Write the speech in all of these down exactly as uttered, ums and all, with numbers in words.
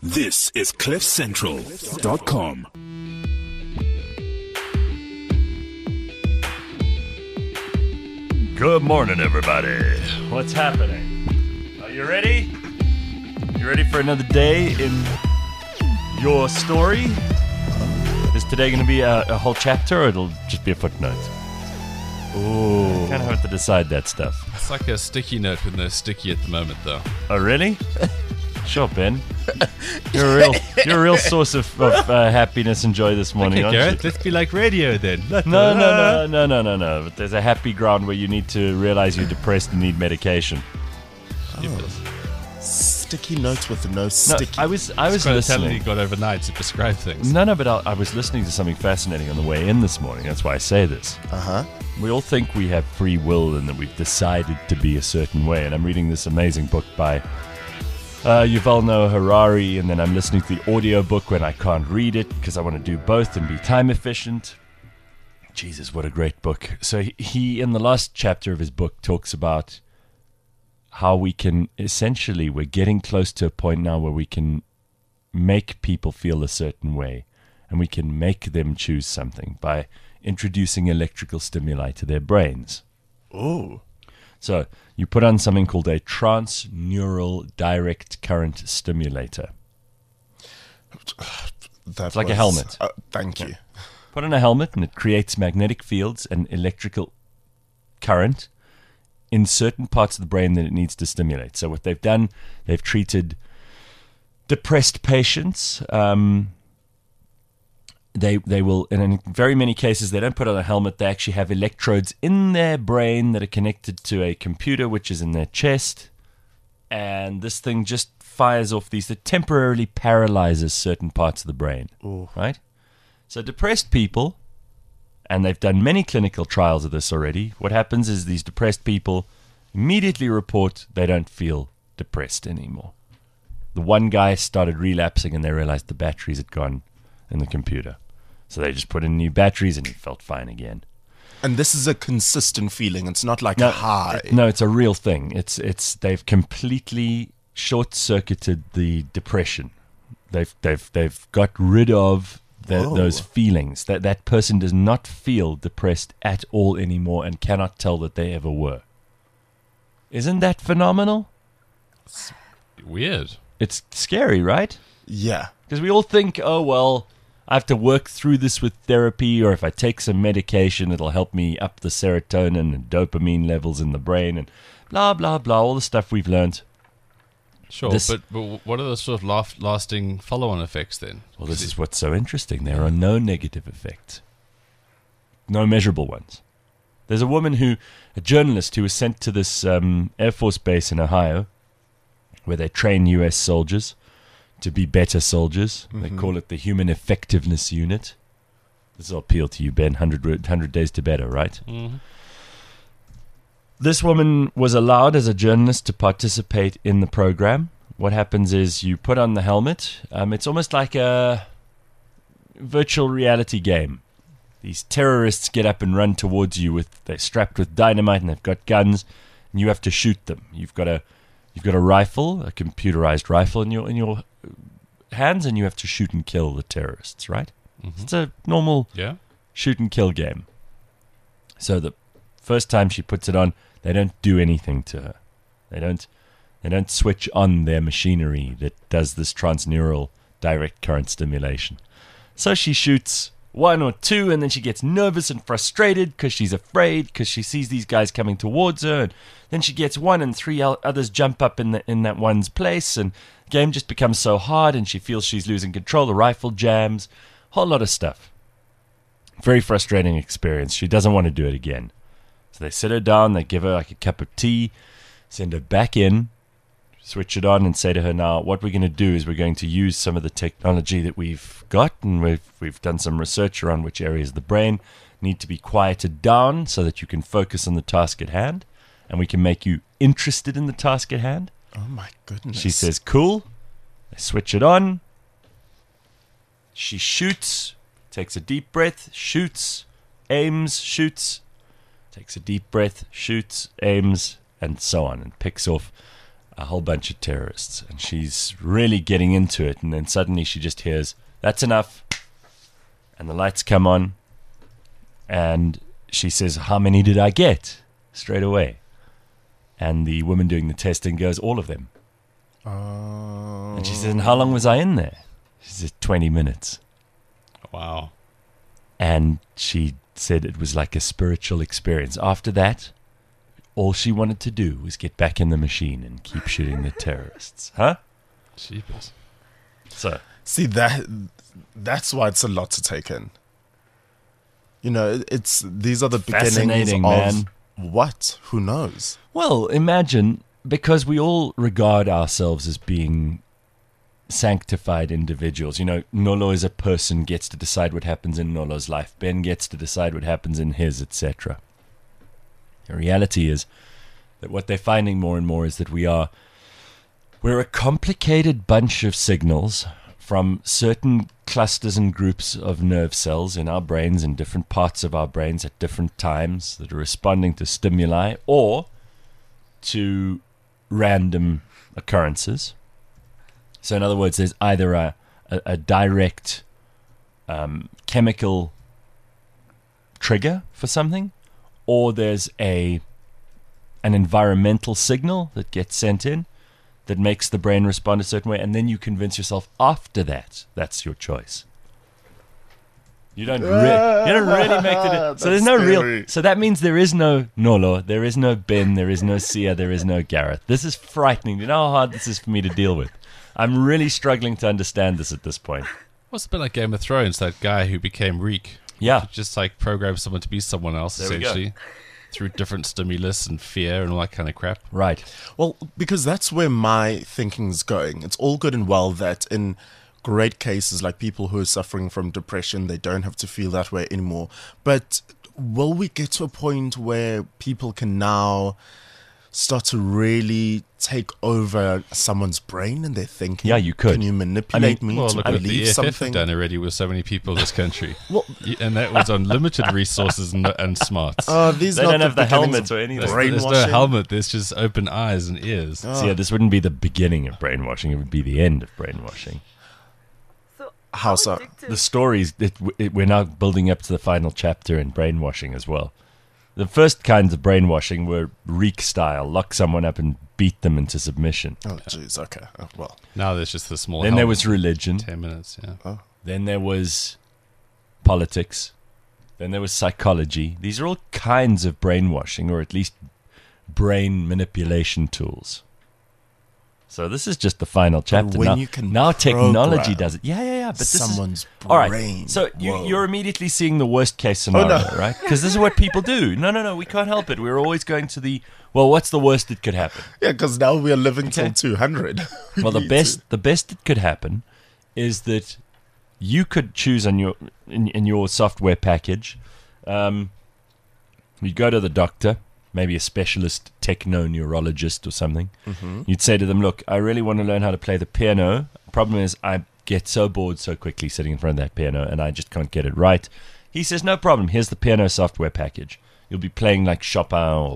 This is cliff central dot com. Good morning, everybody. What's happening? Are you ready? You ready for another day in your story? Is today going to be a, a whole chapter, or it'll just be a footnote? Ooh. Kind of have to decide that stuff. It's like a sticky note when they're sticky at the moment, though. Oh, really? Sure, Ben. You're a real, you're a real source of, of uh, happiness and joy this morning, Okay, aren't Garrett, you? let's be like radio then. No, no, no, no, no, no, no. But there's a happy ground where you need to realize you're depressed and need medication. Oh. Sticky notes with no No, sticky. I was, I was It's quite a talent listening. you got overnight to prescribe things. No, no, but I, I was listening to something fascinating on the way in this morning. That's why I say this. Uh huh. We all think we have free will and that we've decided to be a certain way. And I'm reading this amazing book by uh, Yuval Noah Harari, and then I'm listening to the audio book when I can't read it because I want to do both and be time efficient. Jesus, what a great book. So he- he, in the last chapter of his book, talks about how we can, essentially, we're getting close to a point now where we can make people feel a certain way, and we can make them choose something by introducing electrical stimuli to their brains. Oh. So you put on something called a transneural direct current stimulator. That It's like a was- helmet. Uh, thank you. Put on a helmet and it creates magnetic fields and electrical current in certain parts of the brain that it needs to stimulate. So what they've done, they've treated depressed patients. Um, they they will, and in very many cases, they don't put on a helmet. They actually have electrodes in their brain that are connected to a computer, which is in their chest. And this thing just fires off these, that temporarily paralyzes certain parts of the brain. Ooh. Right? So depressed people, and they've done many clinical trials of this already, what happens is these depressed people immediately report they don't feel depressed anymore. The one guy started relapsing and they realized the batteries had gone in the computer. So they just put in new batteries and he felt fine again. And this is a consistent feeling. It's not like No, a high. No, it's a real thing. It's it's they've completely short-circuited the depression. They've they've they've got rid of the, Whoa. those feelings. That that person does not feel depressed at all anymore and cannot tell that they ever were. Isn't that phenomenal? Weird. It's scary, right? Yeah. Because we all think, oh, well, I have to work through this with therapy, or if I take some medication, it'll help me up the serotonin and dopamine levels in the brain and blah, blah, blah, all the stuff we've learned. Sure, This- but, but what are the sort of laf- lasting follow-on effects then? Well, this is what's so interesting. There are no negative effects, no measurable ones. There's a woman who, a journalist who was sent to this um, Air Force base in Ohio, where they train U S soldiers to be better soldiers. They call it the Human Effectiveness Unit. This will appeal to you, Ben. one hundred, one hundred Days to Better, right? Mm-hmm. This woman was allowed as a journalist to participate in the program. What happens is you put on the helmet. Um, it's almost like a virtual reality game. These terrorists get up and run towards you with they're strapped with dynamite and they've got guns, and you have to shoot them. You've got a you've got a rifle, a computerized rifle in your in your hands, and you have to shoot and kill the terrorists. Right? Mm-hmm. It's a normal Yeah? shoot and kill game. So the first time she puts it on, they don't do anything to her. They don't they don't switch on their machinery that does this transneural direct current stimulation. So she shoots one or two, and then she gets nervous and frustrated because she's afraid because she sees these guys coming towards her. And then she gets one, and three o- others jump up in the, in that one's place, and the game just becomes so hard, and she feels she's losing control. The rifle jams, whole lot of stuff. Very frustrating experience. She doesn't want to do it again. So they sit her down, they give her like a cup of tea, send her back in, switch it on, and say to her, now, what we're going to do is we're going to use some of the technology that we've got, and we've, we've done some research around which areas of the brain need to be quieted down so that you can focus on the task at hand, and we can make you interested in the task at hand. Oh my goodness. She says, cool. They switch it on. She shoots, takes a deep breath, shoots, aims, shoots, takes a deep breath, shoots, aims, and so on, and picks off a whole bunch of terrorists, and she's really getting into it, and then suddenly she just hears, "That's enough," and the lights come on, and she says, "How many did I get?" straight away. And the woman doing the testing goes, "All of them." Oh. And she says, "And how long was I in there?" She says, twenty minutes. Wow. And she said it was like a spiritual experience. After that, all she wanted to do was get back in the machine and keep shooting the terrorists. Huh? Jeepers. So, See, that that's why it's a lot to take in. You know, it's these are the beginnings Fascinating, of man. what? Who knows? well, imagine, because we all regard ourselves as being sanctified individuals. You know, Nolo is a person, gets to decide what happens in Nolo's life. Ben gets to decide what happens in his, et cetera. The reality is that what they're finding more and more is that we are we're a complicated bunch of signals from certain clusters and groups of nerve cells in our brains, in different parts of our brains at different times, that are responding to stimuli or to random occurrences. So in other words, there's either a, a, a direct um, chemical trigger for something, or there's a an environmental signal that gets sent in that makes the brain respond a certain way, and then you convince yourself after that that's your choice. You don't, re- you don't really make the. So there's no real. scary. So that means there is no Nolo, there is no Ben, there is no Sia, there is no Gareth. This is frightening. You know how hard this is for me to deal with. I'm really struggling to understand this at this point. What's a bit like Game of Thrones, that guy who became Reek. Yeah. Just like program someone to be someone else, There we go. essentially, through different stimulus and fear and all that kind of crap. Right. Well, because that's where my thinking's going. It's all good and well that in great cases, like people who are suffering from depression, they don't have to feel that way anymore. But will we get to a point where people can now start to really take over someone's brain and their thinking? Yeah, you could. Can you manipulate me Well, to look what the believe E F F have something? done already with so many people in this country. Well, Y- and that was on limited resources and, and smarts. uh, these They not don't have the beginnings helmets of or anything. there's, brainwashing. there's no brainwashing. helmet, there's just open eyes and ears. So yeah, this wouldn't be the beginning of brainwashing. It would be the end of brainwashing. So How so? addictive- The stories, it, it, we're now building up to the final chapter in brainwashing as well. The first kinds of brainwashing were Reek style, lock someone up and beat them into submission. Oh, jeez. Okay. Oh, well, Now there's just the small Then there helmet. was religion. ten minutes, yeah. Then there was politics. Then there was psychology. These are all kinds of brainwashing, or at least brain manipulation tools. So this is just the final chapter. when now, you can now technology program does it. Yeah, yeah, yeah. But this is someone's all right. brain. So you, Whoa. you're immediately seeing the worst case scenario, no. right? Because this is what people do. No, no, no. We can't help it. We're always going to the well. What's the worst that could happen? Yeah, because now we are living Okay. till two hundred. We Well, the need best to- the best that could happen is that you could choose on your in, in your software package. Um, you go to the doctor, maybe a specialist techno-neurologist or something. Mm-hmm. You'd say to them, "Look, I really want to learn how to play the piano. Problem is, I get so bored so quickly sitting in front of that piano, and I just can't get it right." He says, "No problem. Here's the piano software package. You'll be playing like Chopin or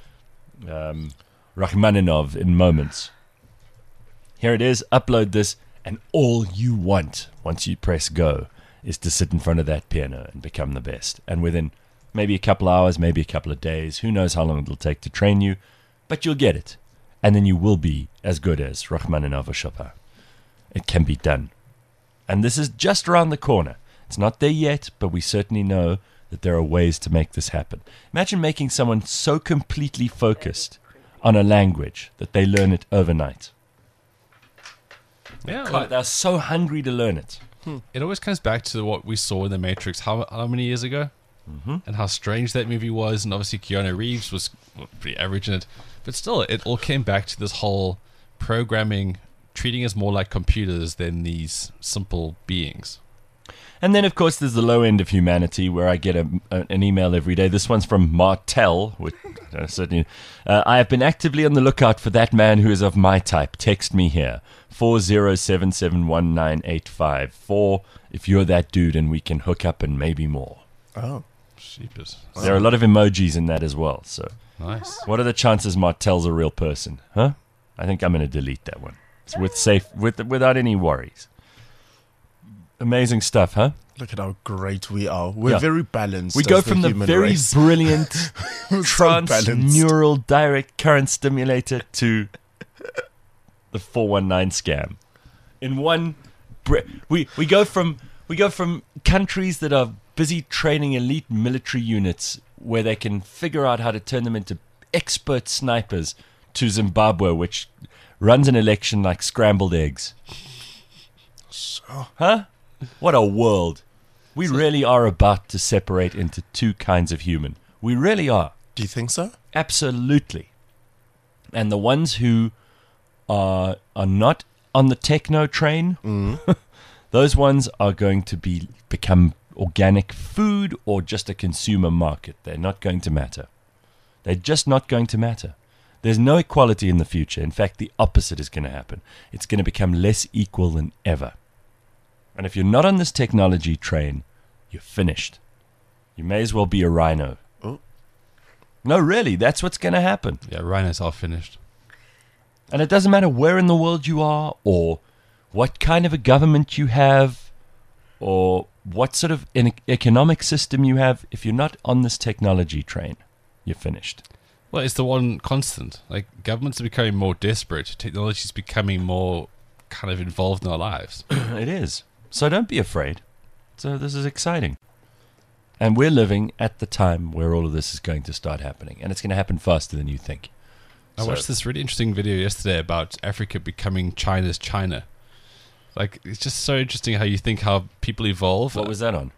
um, Rachmaninoff in moments. Here it is. Upload this, and all you want once you press go is to sit in front of that piano and become the best. And within maybe a couple hours, maybe a couple of days, who knows how long it'll take to train you, but you'll get it. And then you will be as good as Rachmaninoff or Chopin. It can be done. And this is just around the corner. It's not there yet, but we certainly know that there are ways to make this happen. Imagine making someone so completely focused on a language that they learn it overnight. Yeah, God, like, they're so hungry to learn it. it always comes back to what we saw in The Matrix how, how many years ago? Mm-hmm. And how strange that movie was. And obviously Keanu Reeves was well, pretty average in it. But still, it all came back to this whole programming, treating us more like computers than these simple beings. And then, of course, there's the low end of humanity, where I get a, a, an email every day. This one's from Martel. Which, uh, certainly, uh, I have been actively on the lookout for that man who is of my type. Text me here, four zero seven seven one nine eight five four, if you're that dude, and we can hook up and maybe more. Oh, Sheepers. There are a lot of emojis in that as well. So, Nice. what are the chances Martel's a real person? Huh? I think I'm going to delete that one. It's with safe, with without any worries. Amazing stuff, huh? Look at how great we are. We're Yeah. very balanced. We go as from the human very race. brilliant We're so balanced. trans-neural direct current stimulator to the four one nine scam. In one, br- we we go from we go from countries that are busy training elite military units where they can figure out how to turn them into expert snipers to Zimbabwe, which runs an election like scrambled eggs. So, Huh? What a world. We really are about to separate into two kinds of human. We really are. do you think so? Absolutely. And the ones who are are not on the techno train, those ones are going to be become organic food or just a consumer market. They're not going to matter. They're just not going to matter. There's no equality in the future. In fact, the opposite is going to happen. It's going to become less equal than ever. And if you're not on this technology train, you're finished. You may as well be a rhino. Oh. No, really, that's what's going to happen. Yeah, rhinos are finished. And it doesn't matter where in the world you are or what kind of a government you have or what sort of an economic system you have. If you're not on this technology train, you're finished. Well, it's the one constant. Like, governments are becoming more desperate. Technology is becoming more kind of involved in our lives. It is. So don't be afraid. So this is exciting. And we're living at the time where all of this is going to start happening. And it's going to happen faster than you think. I So- watched this really interesting video yesterday about Africa becoming China's China. Like, it's just so interesting how you think how people evolve. What was that on?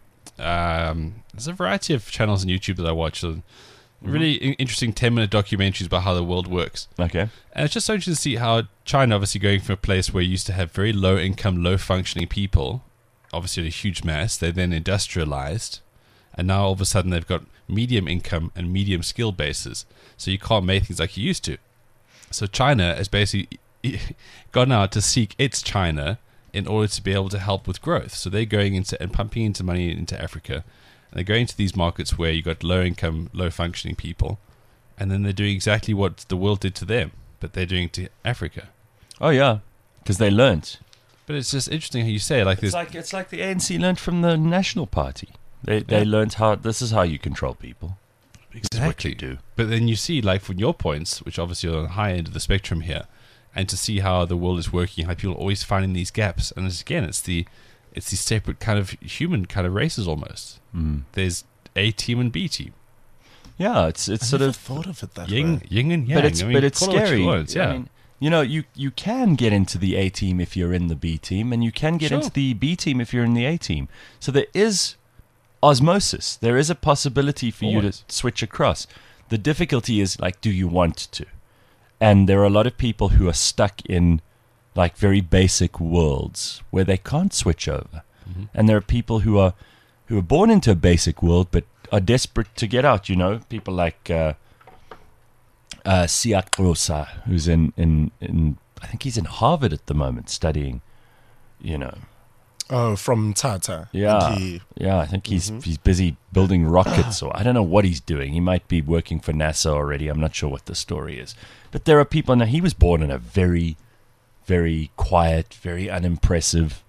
Um, there's a variety of channels on YouTube that I watch. So really in- interesting ten-minute documentaries about how the world works. Okay. And it's just so interesting to see how China, obviously going from a place where you used to have very low-income, low-functioning people, obviously a huge mass, they then industrialized, and now all of a sudden they've got medium income and medium skill bases. So you can't make things like you used to. So China has basically gone out to seek its China in order to be able to help with growth. So they're going into and pumping into money into Africa. And they're going to these markets where you've got low income, low functioning people. And then they're doing exactly what the world did to them, but they're doing to Africa. Oh, yeah. Because they learnt. But it's just interesting how you say it. Like It's this. like, it's like the A N C learnt from the National Party. They, they Yeah. learnt how, this is how you control people. This is what you do. But then you see, like, from your points, which obviously are on the high end of the spectrum here, and to see how the world is working, how people are always finding these gaps. And it's, again, it's the it's these separate kind of human kind of races almost. Mm. There's A team and B team. Yeah, it's it's I sort never of... thought of it that Yin, way. yin and yang. But it's I mean, but it's call it what you scary. want, yeah. I mean, you know, you you can get into the A team if you're in the B team, and you can get Sure. into the B team if you're in the A team. So there is osmosis. There is a possibility for you Always. to switch across. The difficulty is, like, do you want to? And there are a lot of people who are stuck in, like, very basic worlds where they can't switch over. Mm-hmm. And there are people who are who are born into a basic world but are desperate to get out. You know, people like uh, uh, Siak Rosa, who's in, in in I think he's in Harvard at the moment studying. You know, Oh, from Tata. yeah, And he- yeah. I think he's he's busy building rockets, or I don't know what he's doing. He might be working for NASA already. I'm not sure what the story is. But there are people now. He was born in a very, very quiet, very unimpressive,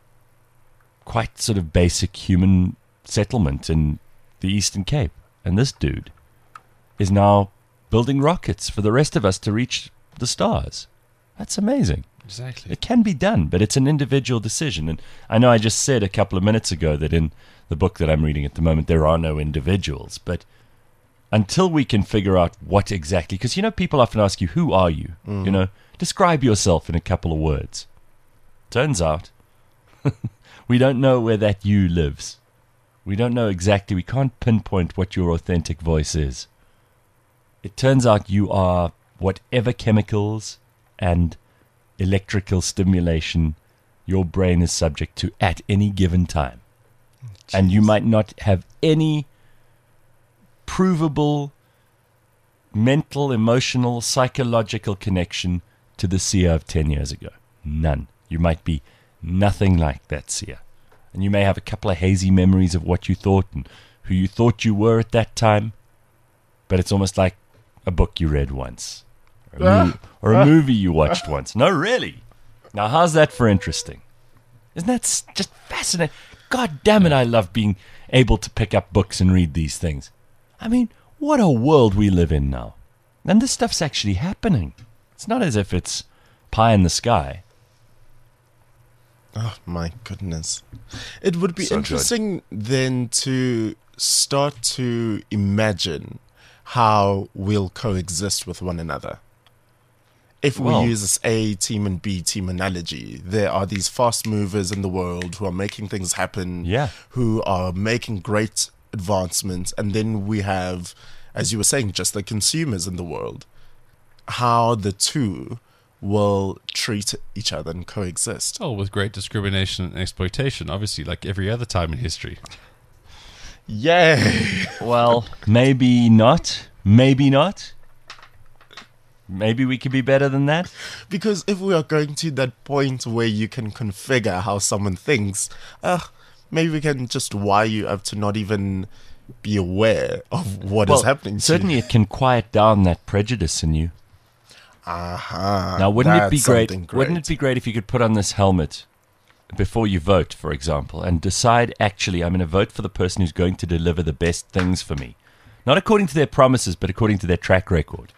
quite sort of basic human settlement in the Eastern Cape. And this dude is now building rockets for the rest of us to reach the stars. That's amazing. Exactly. It can be done, but it's an individual decision. And I know I just said a couple of minutes ago that in the book that I'm reading at the moment, there are no individuals. But until we can figure out what exactly, because, you know, people often ask you, who are you? You know, describe yourself in a couple of words. Turns out we don't know where that you lives. We don't know exactly. We can't pinpoint what your authentic voice is. It turns out you are whatever chemicals and electrical stimulation your brain is subject to at any given time. And you might not have any provable mental, emotional, psychological connection to the Sia of ten years ago. None. You might be nothing like that Sia. And you may have a couple of hazy memories of what you thought and who you thought you were at that time. But it's almost like a book you read once. or a, mo- or a movie you watched once. No, really. Now, how's that for interesting? Isn't that s- just fascinating? God damn it, I love being able to pick up books and read these things. I mean, what a world we live in now. And this stuff's actually happening. It's not as if it's pie in the sky. Oh, my goodness. It would be So good. interesting then to start to imagine how we'll coexist with one another. If we Well- use this A team and B team analogy, there are these fast movers in the world who are making things happen, Yeah. who are making great advancements, and then we have, as you were saying, just the consumers in the world. How the two will treat each other and coexist. Oh, with great discrimination and exploitation, obviously, like every other time in history. Yay! Well, maybe not. Maybe not. Maybe we could be better than that. Because if we are going to that point where you can configure how someone thinks, uh, maybe we can just wire you up to not even be aware of what is Well, happening to certainly you. it can quiet down that prejudice in you. Aha. Now, wouldn't it be that's great, something Wouldn't it be great if you could put on this helmet before you vote, for example, and decide, actually, I'm going to vote for the person who's going to deliver the best things for me. Not according to their promises, but according to their track record.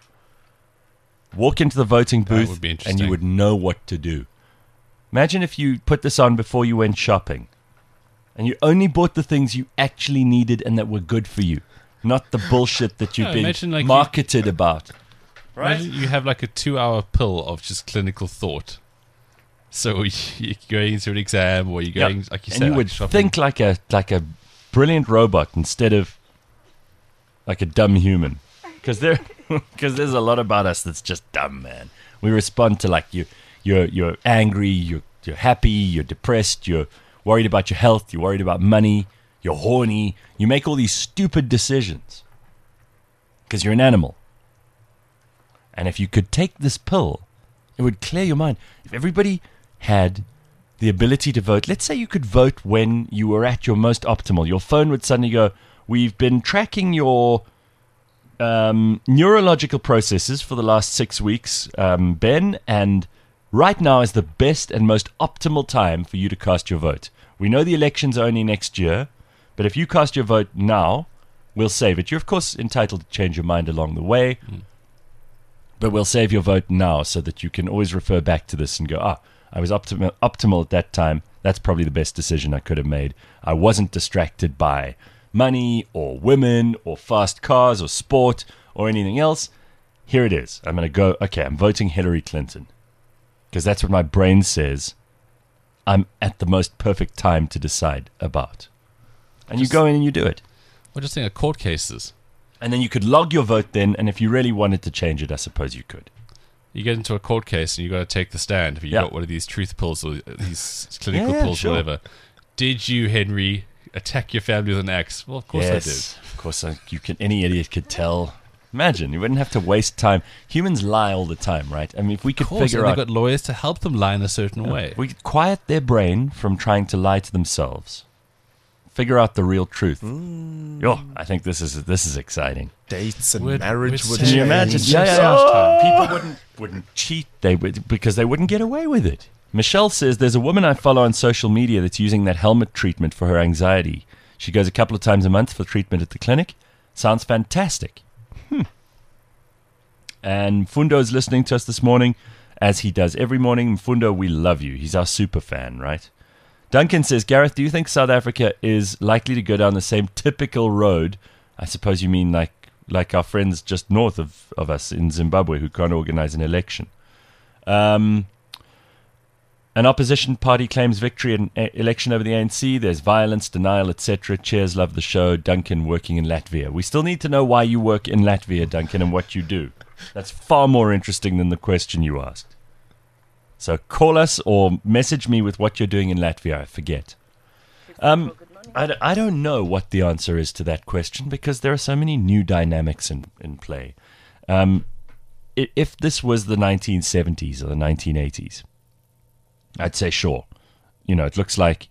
Walk into the voting That booth would be and interesting. you would know what to do. Imagine if you put this on before you went shopping and you only bought the things you actually needed and that were good for you, not the bullshit that you've No, been imagine, like, you- marketed about. Imagine you have like a two-hour pill of just clinical thought. So you're going into an exam, or you're going, Yep. like you and said, you like would shopping. think like a like a brilliant robot instead of like a dumb human, because there because there's a lot about us that's just dumb, man. We respond to like you you're you're angry, you're you're happy, you're depressed, you're worried about your health, you're worried about money, you're horny. You make all these stupid decisions because you're an animal. And if you could take this pill, it would clear your mind. If everybody had the ability to vote, let's say you could vote when you were at your most optimal, your phone would suddenly go, we've been tracking your um, neurological processes for the last six weeks, um, Ben, and right now is the best and most optimal time for you to cast your vote. We know the elections are only next year, but if you cast your vote now, we'll save it. You're, of course, entitled to change your mind along the way. Mm. But we'll save your vote now so that you can always refer back to this and go, ah, I was optimal, optimal at that time. That's probably the best decision I could have made. I wasn't distracted by money or women or fast cars or sport or anything else. Here it is. I'm going to go, okay, I'm voting Hillary Clinton because that's what my brain says I'm at the most perfect time to decide about. And Just- you go in and you do it. Well, just think of court cases. And then you could log your vote then, and if you really wanted to change it, I suppose you could. You get into a court case and you got to take the stand. If you Yeah. got one of these truth pills or these clinical Yeah, yeah, pills sure. or whatever. Did you, Henry, attack your family with an axe? Well, of course I did. Yes, of course, I, you can. Any idiot could tell. Imagine you wouldn't have to waste time. Humans lie all the time, right? I mean, if we could Of course, figure and out, they've got lawyers to help them lie in a certain way. if we could quiet their brain from trying to lie to themselves, figure out the real truth. Yo, I think this is this is exciting. Dates and Would- marriage would would Can Can you imagine? change. Yeah, yeah, so much time. yeah. People wouldn't wouldn't cheat. They would because they wouldn't get away with it. Michelle says there's a woman I follow on social media that's using that helmet treatment for her anxiety. She goes a couple of times a month for treatment at the clinic. Sounds fantastic. Hmm. And Fundo is listening to us this morning, as he does every morning. Fundo, we love you. He's our super fan, right? Duncan says, Gareth, do you think South Africa is likely to go down the same typical road? I suppose you mean like like our friends just north of, of us in Zimbabwe who can't organize an election. Um, an opposition party claims victory in an election over the A N C. There's violence, denial, et cetera. Cheers, love the show. Duncan working in Latvia. We still need to know why you work in Latvia, Duncan, and what you do. That's far more interesting than the question you asked. So call us or message me with what you're doing in Latvia. I forget. Um, I, d- I don't know what the answer is to that question because there are so many new dynamics in, in play. Um, i- if this was the nineteen seventies or the nineteen eighties, I'd say sure. You know, it looks like,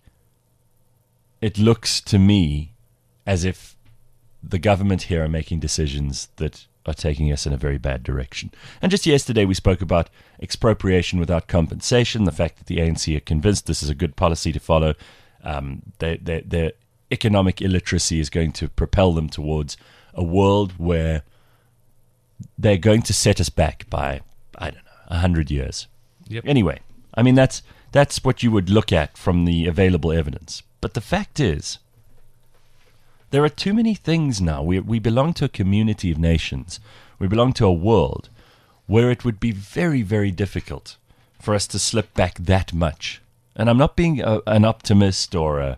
it looks to me as if the government here are making decisions that are taking us in a very bad direction. And just yesterday we spoke about expropriation without compensation, the fact that the A N C are convinced this is a good policy to follow. Um, they, they, their economic illiteracy is going to propel them towards a world where they're going to set us back by, I don't know, a hundred years. Yep. Anyway, I mean, that's that's what you would look at from the available evidence. But the fact is, there are too many things now. We we belong to a community of nations. We belong to a world where it would be very, very difficult for us to slip back that much. And I'm not being a, an optimist or a,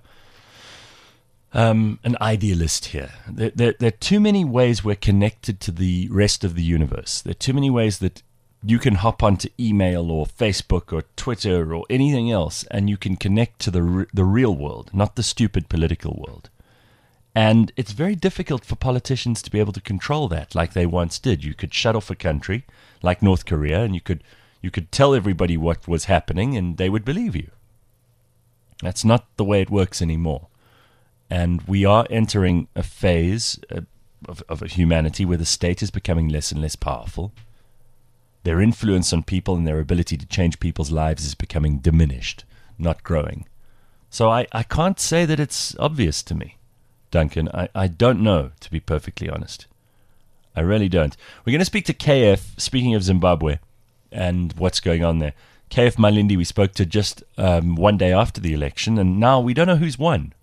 um, an idealist here. There, there, there are too many ways we're connected to the rest of the universe. There are too many ways that you can hop onto email or Facebook or Twitter or anything else, and you can connect to the re- the real world, not the stupid political world. And it's very difficult for politicians to be able to control that like they once did. You could shut off a country like North Korea, and you could you could tell everybody what was happening, and they would believe you. That's not the way it works anymore. And we are entering a phase uh, of, of humanity where the state is becoming less and less powerful. Their influence on people and their ability to change people's lives is becoming diminished, not growing. So I, I can't say that it's obvious to me, Duncan. I, I don't know, to be perfectly honest. I really don't. We're going to speak to K F, speaking of Zimbabwe, and what's going on there. K F Malindi, we spoke to just um, one day after the election, and now we don't know who's won.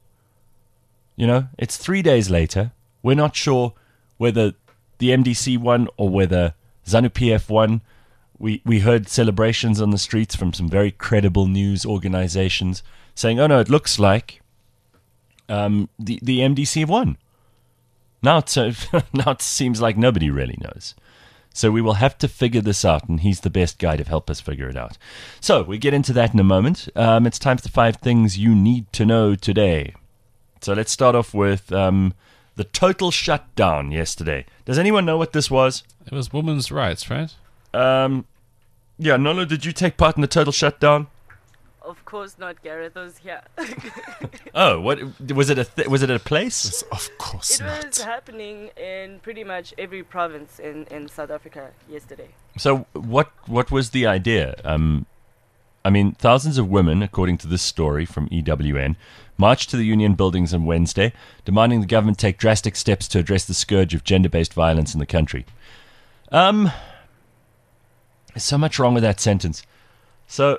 You know, it's three days later. We're not sure whether the M D C won or whether ZANU-P F won. We we heard celebrations on the streets from some very credible news organizations saying, oh no, it looks like um, the, the M D C won. Now, it's, uh, now it seems like nobody really knows. So we will have to figure this out, and he's the best guy to help us figure it out. So we get into that in a moment. Um, it's time for the five things you need to know today. So let's start off with um, the total shutdown yesterday. Does anyone know what this was? It was women's rights, right? Um, yeah, Nolo, did you take part in the total shutdown? Of course not, Gareth. I was here. Oh, what was it? A th- was it a place? Of course It not. was happening in pretty much every province in, in South Africa yesterday. So what what was the idea? Um, I mean, thousands of women, according to this story from E W N, marched to the union buildings on Wednesday, demanding the government take drastic steps to address the scourge of gender-based violence in the country. Um, there's so much wrong with that sentence. So,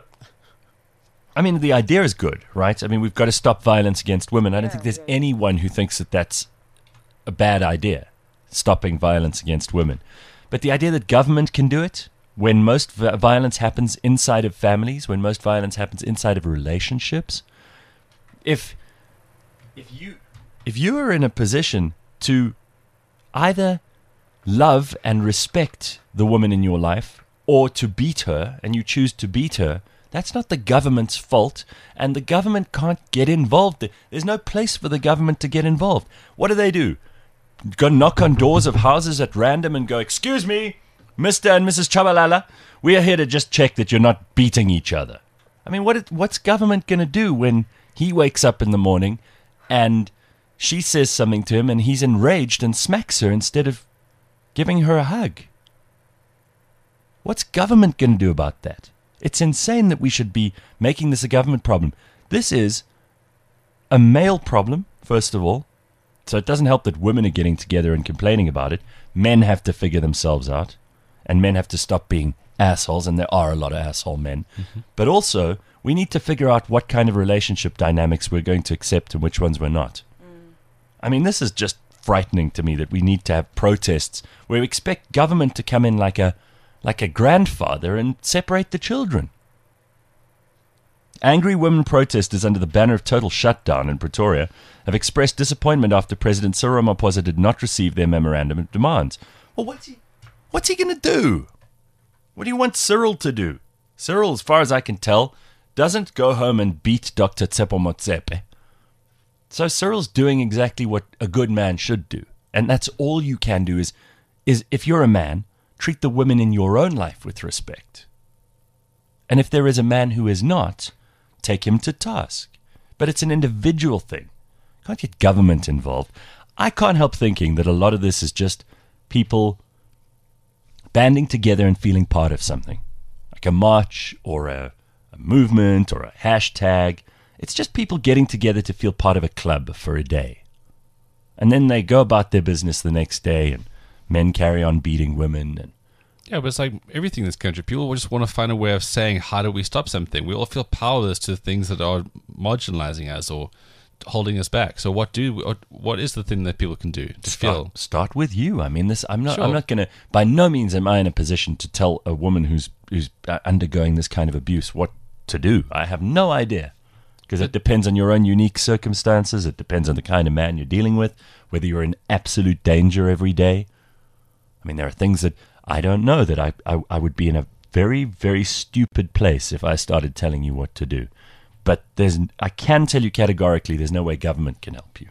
I mean, the idea is good, right? I mean, we've got to stop violence against women. I don't Yeah, think there's yeah. anyone who thinks that that's a bad idea, stopping violence against women. But the idea that government can do it, when most v- violence happens inside of families, when most violence happens inside of relationships, if if you if you are in a position to either love and respect the woman in your life or to beat her, and you choose to beat her, that's not the government's fault, and the government can't get involved. There's no place for the government to get involved. What do they do? Go knock on doors of houses at random and go, excuse me, Mister and Missus Chabalala, we are here to just check that you're not beating each other. I mean, what it, what's government going to do when he wakes up in the morning and she says something to him and he's enraged and smacks her instead of giving her a hug? What's government going to do about that? It's insane that we should be making this a government problem. This is a male problem, first of all. So it doesn't help that women are getting together and complaining about it. Men have to figure themselves out. And men have to stop being assholes, and there are a lot of asshole men. Mm-hmm. But also, we need to figure out what kind of relationship dynamics we're going to accept and which ones we're not. Mm. I mean, this is just frightening to me that we need to have protests where we expect government to come in like a like a grandfather and separate the children. Angry women protesters under the banner of total shutdown in Pretoria have expressed disappointment after President Cyril Ramaphosa did not receive their memorandum of demands. Well, what's he, what's he going to do? What do you want Cyril to do? Cyril, as far as I can tell, doesn't go home and beat Doctor Tsepo Motsepe. So Cyril's doing exactly what a good man should do. And that's all you can do is, is if you're a man, treat the women in your own life with respect. And if there is a man who is not, take him to task. But it's an individual thing. Can't get government involved. I can't help thinking that a lot of this is just people banding together and feeling part of something, like a march or a, a movement or a hashtag. It's just people getting together to feel part of a club for a day. And then they go about their business the next day, and men carry on beating women. And Yeah, but it's like everything in this country. People just want to find a way of saying, how do we stop something? We all feel powerless to things that are marginalizing us or holding us back. So what do what is the thing that people can do to start, feel? start with you. I mean, this. I'm not. Sure. I'm not going to. By no means am I in a position to tell a woman who's who's uh, undergoing this kind of abuse what to do. I have no idea, because it depends on your own unique circumstances. It depends on the kind of man you're dealing with, whether you're in absolute danger every day. I mean, there are things that I don't know, that I, I, I would be in a very, very stupid place if I started telling you what to do. But there's, I can tell you categorically, there's no way government can help you.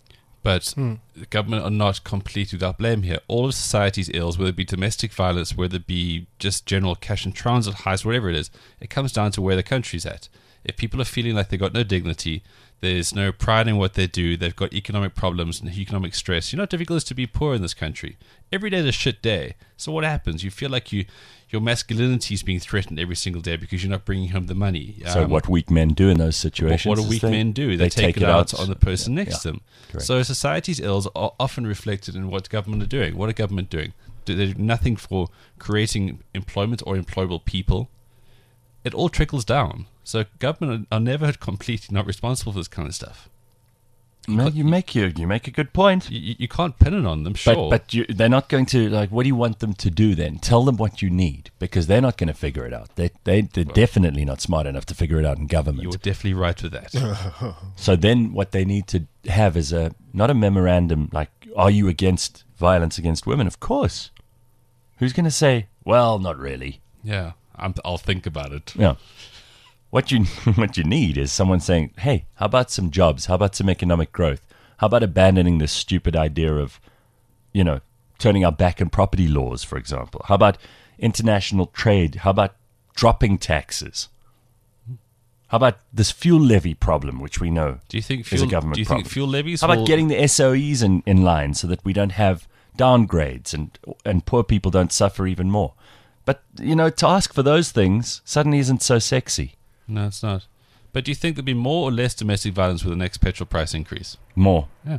But the government are not completely without blame here. All of society's ills, whether it be domestic violence, whether it be just general cash and transit highs, whatever it is, it comes down to where the country's at. If people are feeling like they've got no dignity, there's no pride in what they do, they've got economic problems and economic stress. You know how difficult it is to be poor in this country. Every day is a shit day. So what happens? You feel like you your masculinity is being threatened every single day because you're not bringing home the money. So Um, what weak men do in those situations? What do is weak they, men do? They, take, it out, on the person Yeah, next yeah, to them. correct. So society's ills are often reflected in what government are doing. What are government doing? Do they do nothing for creating employment or employable people? It all trickles down. So government are, are never completely not responsible for this kind of stuff. No, you make you you make a good point. You, you can't pin it on them, sure. But but you, they're not going to, like, what do you want them to do then? Tell them what you need, because they're not going to figure it out. They, they, they're definitely not smart enough to figure it out in government. You're definitely right with that. So then what they need to have is a, not a memorandum like, are you against violence against women? Of course. Who's going to say, well, not really? Yeah, I'm, I'll think about it. Yeah. What you what you need is someone saying, hey, how about some jobs? How about some economic growth? How about abandoning this stupid idea of, you know, turning our back on property laws, for example? How about international trade? How about dropping taxes? How about this fuel levy problem, which we know Do you think is fuel, a government do you problem? think fuel levies How about will- getting the S O Es in, in line so that we don't have downgrades and and poor people don't suffer even more? But, you know, to ask for those things suddenly isn't so sexy. No, it's not. But do you think there'll be more or less domestic violence with the next petrol price increase? More. Yeah.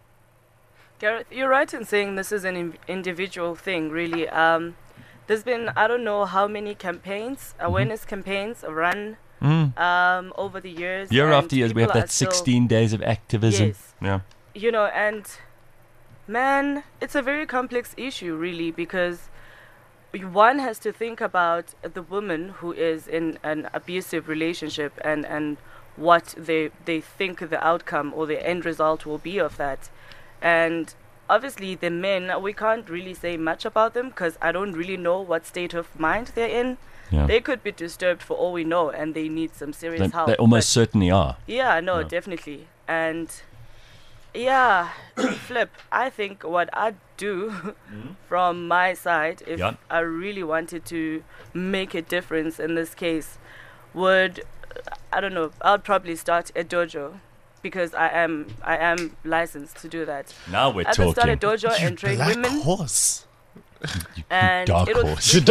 Gareth, you're right in saying this is an in- individual thing, really. Um, there's been, I don't know how many campaigns, awareness campaigns run Mm. um, over the years. Year and after year, we have people are that still- sixteen days of activism. Yes. Yeah. You know, and man, it's a very complex issue, really, because one has to think about the woman who is in an abusive relationship and, and what they they think the outcome or the end result will be of that. And obviously the men, we can't really say much about them because I don't really know what state of mind they're in. Yeah. They could be disturbed for all we know and they need some serious They, help. they almost but- certainly are. yeah, no, Yeah. definitely. And yeah, Flip, I think what I'd do from my side, if Yeah. I really wanted to make a difference in this case, would, I don't know, I'll probably start a dojo because I am I am licensed to do that. Now we're I would start a talking. dojo and train Black women. horse. And Dark it would- horse. Maybe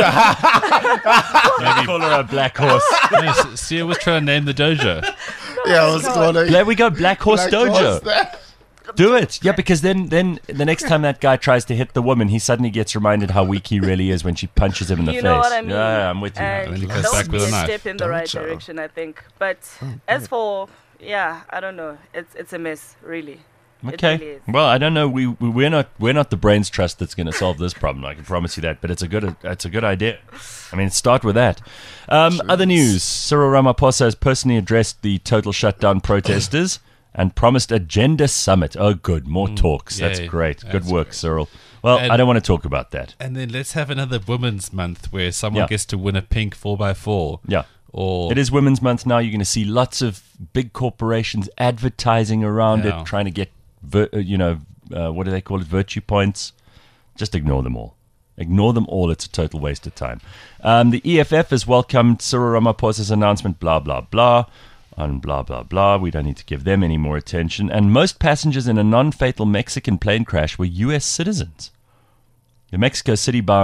call her a black horse. Yes, Sia was trying to name the dojo. Yeah, I was gonna. There we go, Black Horse Black Dojo. horse there. Do it. Yeah, because then, then the next time that guy tries to hit the woman, he suddenly gets reminded how weak he really is when she punches him in the you face. know what I mean? Yeah, yeah, I'm with you. now. And And then he that comes back would with be a a knife. step in the right Dojo. direction, I think. But as for, yeah, I don't know. It's it's a mess, really. It Okay. really is. Well, I don't know. We we- we're not we're not the brains trust that's going to solve this problem. I can promise you that. But it's a good it's a good idea. I mean, start with that. Um, other news: Cyril Ramaphosa has personally addressed the total shutdown protesters and promised a gender summit. Oh, good, more talks. That's yay. great. Good That's work, great. Cyril. Well, And- I don't want to talk about that. And then let's have another Women's Month where someone Yeah. gets to win a pink four by four. Yeah. Or It is Women's Month now. You're going to see lots of big corporations advertising around Yeah. it, trying to get, vir- uh, you know, uh, what do they call it? Virtue points. Just ignore them all. Ignore them all. It's a total waste of time. Um, the E F F has welcomed Cyril Ramaphosa's announcement, blah, blah, blah, and blah, blah, blah. We don't need to give them any more attention. And most passengers in a non-fatal Mexican plane crash were U S citizens. The Mexico City-bound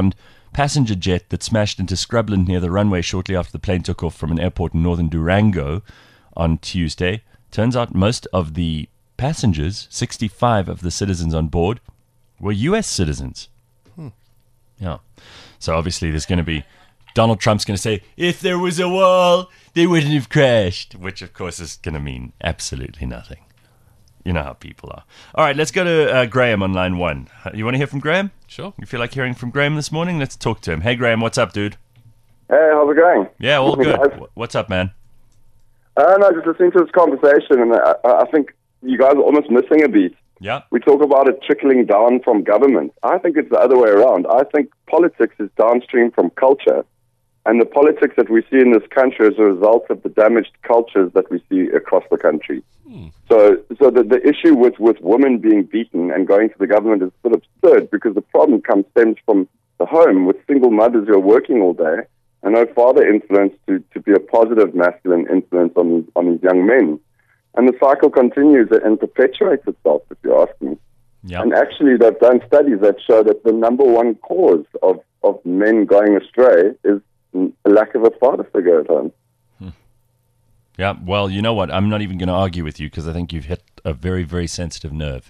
passenger jet that smashed into scrubland near the runway shortly after the plane took off from an airport in northern Durango on Tuesday. Turns out most of the passengers, sixty-five of the citizens on board, were U S citizens. Hmm. Yeah. So obviously there's going to be, Donald Trump's going to say, if there was a wall, they wouldn't have crashed, which of course is going to mean absolutely nothing. You know how people are. All right, let's go to uh, Graham on line one. You want to hear from Graham? Sure. You feel like hearing from Graham this morning? Let's talk to him. Hey, Graham, what's up, dude? Hey, how's it going? Yeah, all good. What's up, man? Uh, no, just listening to this conversation, and I, I think you guys are almost missing a beat. Yeah. We talk about it trickling down from government. I think it's the other way around. I think politics is downstream from culture. And the politics that we see in this country is a result of the damaged cultures that we see across the country. Hmm. So so the, the issue with, with women being beaten and going to the government is a bit absurd, because the problem comes stems from the home with single mothers who are working all day and no father influence to, to be a positive masculine influence on these, on these young men. And the cycle continues and perpetuates itself, if you ask me. Yep. And actually, they've done studies that show that the number one cause of, of men going astray is a lack of a father figure at home. Hmm. Yeah, well, you know what? I'm not even going to argue with you, because I think you've hit a very, very sensitive nerve.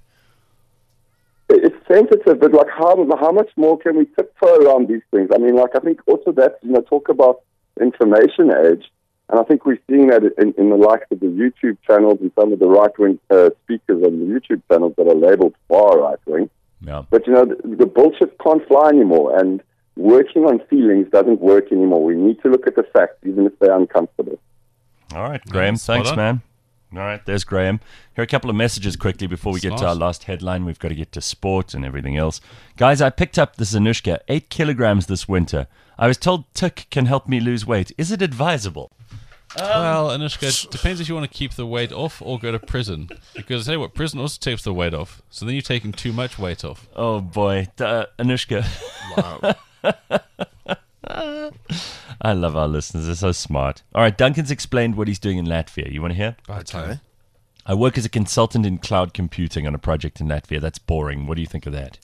It's sensitive, but like how how much more can we tiptoe around these things? I mean, like I think also that, you know, talk about information age. And I think we're seeing that in, in the likes of the YouTube channels and some of the right-wing uh, speakers on the YouTube channels that are labeled far right-wing. Yeah. But, you know, the, the bullshit can't fly anymore, and working on feelings doesn't work anymore. We need to look at the facts, even if they're uncomfortable. All right, Graham. Spot Thanks, on. man. All right, there's Graham. Here are a couple of messages quickly before we get to Nice. our last headline. We've got to get to sport and everything else. Guys, I picked up this Anushka, eight kilograms this winter. I was told Tick can help me lose weight. Is it advisable? Um, well, Anushka, it depends if you want to keep the weight off or go to prison. Because I tell you what, prison also takes the weight off. So then you're taking too much weight off. Oh, boy. Uh, Anushka. Wow. I love our listeners. They're so smart. All right, Duncan's explained what he's doing in Latvia. You want to hear? Okay. I work as a consultant in cloud computing on a project in Latvia. That's boring. What do you think of that?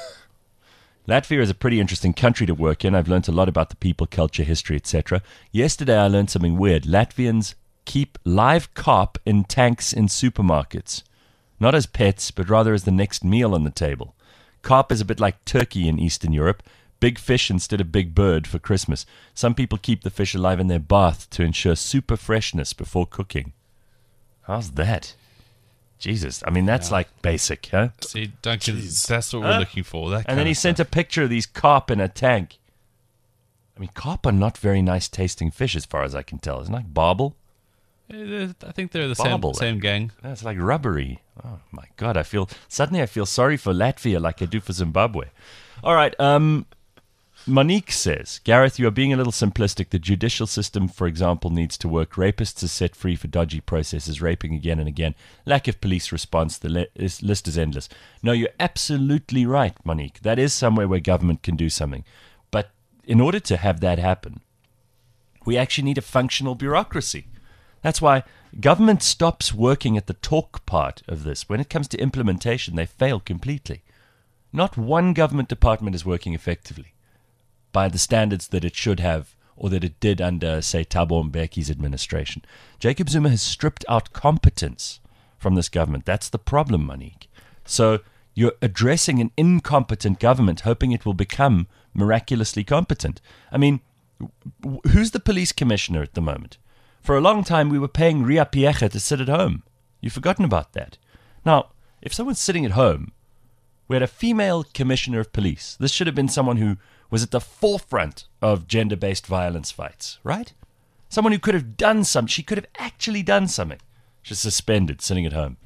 Latvia is a pretty interesting country to work in. I've learned a lot about the people, culture, history, et cetera. Yesterday, I learned something weird. Latvians keep live carp in tanks in supermarkets. Not as pets, but rather as the next meal on the table. Carp is a bit like turkey in Eastern Europe. Big fish instead of big bird for Christmas. Some people keep the fish alive in their bath to ensure super freshness before cooking. How's that? Jesus, I mean, that's Yeah. like basic, huh? See, Duncan, Jeez. that's what Huh? we're looking for. That And kind then he of sent stuff. a picture of these carp in a tank. I mean, carp are not very nice tasting fish as far as I can tell. Isn't it like barbel? Eh, I think they're the same, Barbel, same gang. That's like rubbery. Oh, my God. I feel, suddenly I feel sorry for Latvia like I do for Zimbabwe. All right, um... Monique says, Gareth, you are being a little simplistic. The judicial system, for example, needs to work. Rapists are set free for dodgy processes, raping again and again. Lack of police response. The li- is, list is endless. No, you're absolutely right, Monique. That is somewhere where government can do something. But in order to have that happen, we actually need a functional bureaucracy. That's why government stops working at the talk part of this. When it comes to implementation, they fail completely. Not one government department is working effectively by the standards that it should have, or that it did under, say, Thabo Mbeki's administration. Jacob Zuma has stripped out competence from this government. That's the problem, Monique. So you're addressing an incompetent government, hoping it will become miraculously competent. I mean, w- who's the police commissioner at the moment? For a long time, we were paying Ria Piecha to sit at home. You've forgotten about that. Now, if someone's sitting at home, we had a female commissioner of police. This should have been someone who was at the forefront of gender-based violence fights, right? Someone who could have done something. She could have actually done something. She's suspended, sitting at home.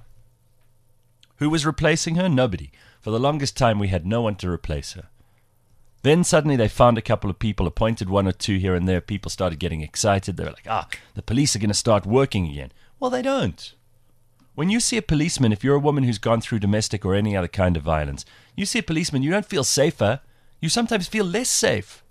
Who was replacing her? Nobody. For the longest time, we had no one to replace her. Then suddenly they found a couple of people, appointed one or two here and there. People started getting excited. They were like, ah, the police are going to start working again. Well, they don't. When you see a policeman, if you're a woman who's gone through domestic or any other kind of violence, you see a policeman, you don't feel safer. You sometimes feel less safe.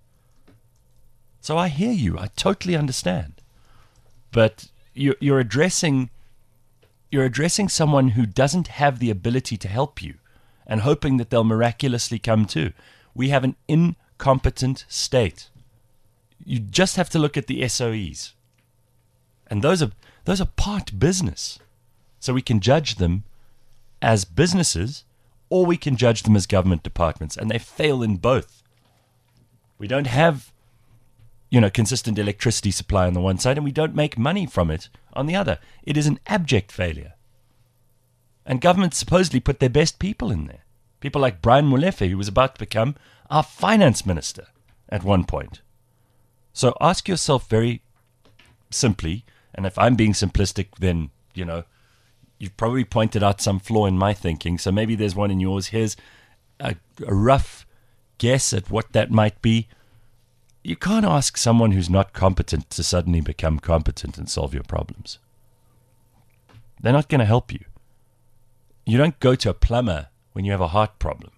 So I hear you. I totally understand. But you're, you're addressing you're addressing someone who doesn't have the ability to help you and hoping that they'll miraculously come to. We have an competent state. You just have to look at the S O Es. And those are those are part business. So we can judge them as businesses, or we can judge them as government departments, and they fail in both. We don't have, you know, consistent electricity supply on the one side, and we don't make money from it on the other. It is an abject failure. And governments supposedly put their best people in there. People like Brian Molefe, who was about to become our finance minister at one point. So ask yourself very simply, and if I'm being simplistic, then, you know, you've probably pointed out some flaw in my thinking, so maybe there's one in yours. Here's a, a rough guess at what that might be. You can't ask someone who's not competent to suddenly become competent and solve your problems. They're not going to help you. You don't go to a plumber when you have a heart problem.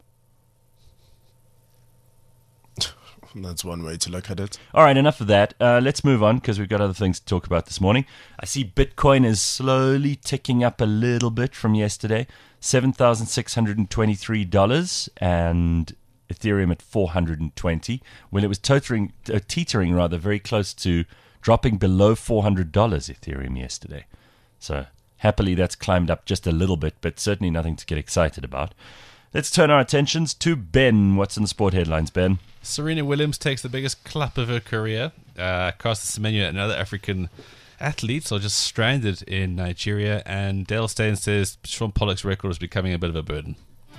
That's one way to look at it. All right, enough of that. Uh, let's move on because we've got other things to talk about this morning. I see Bitcoin is slowly ticking up a little bit from yesterday. seven thousand six hundred twenty-three dollars and Ethereum at four hundred twenty dollars, when it was teetering, uh, teetering rather very close to dropping below four hundred dollars Ethereum yesterday. So happily that's climbed up just a little bit, but certainly nothing to get excited about. Let's turn our attentions to Ben. What's in the sport headlines, Ben? Serena Williams takes the biggest clap of her career. Uh, Caster Semenya and other African athletes are just stranded in Nigeria. And Dale Steyn says Sean Pollock's record is becoming a bit of a burden.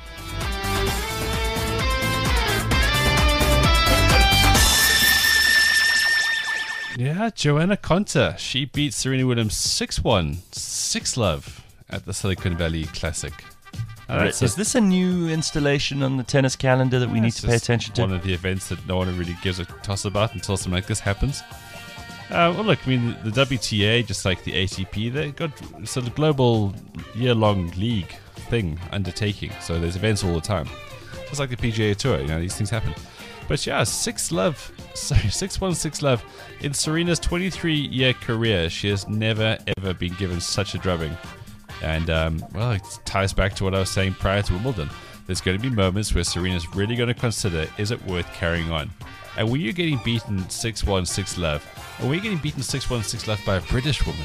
Yeah, Joanna Konta. She beat Serena Williams six one, six love at the Silicon Valley Classic. All right, so is this a new installation on the tennis calendar that we yeah, need to pay attention to? One of the events that no one really gives a toss about until something like this happens. Uh, well, look, I mean, the W T A, just like the A T P, they've got sort of global year-long league thing undertaking. So there's events all the time. Just like the P G A Tour, you know, these things happen. But yeah, six love, sorry, six one, six love. In Serena's twenty-three-year career, she has never, ever been given such a drubbing. And, um, well, it ties back to what I was saying prior to Wimbledon. There's going to be moments where Serena's really going to consider, is it worth carrying on? And when you're getting beaten six one, six love, or when you're getting beaten six one, six love by a British woman,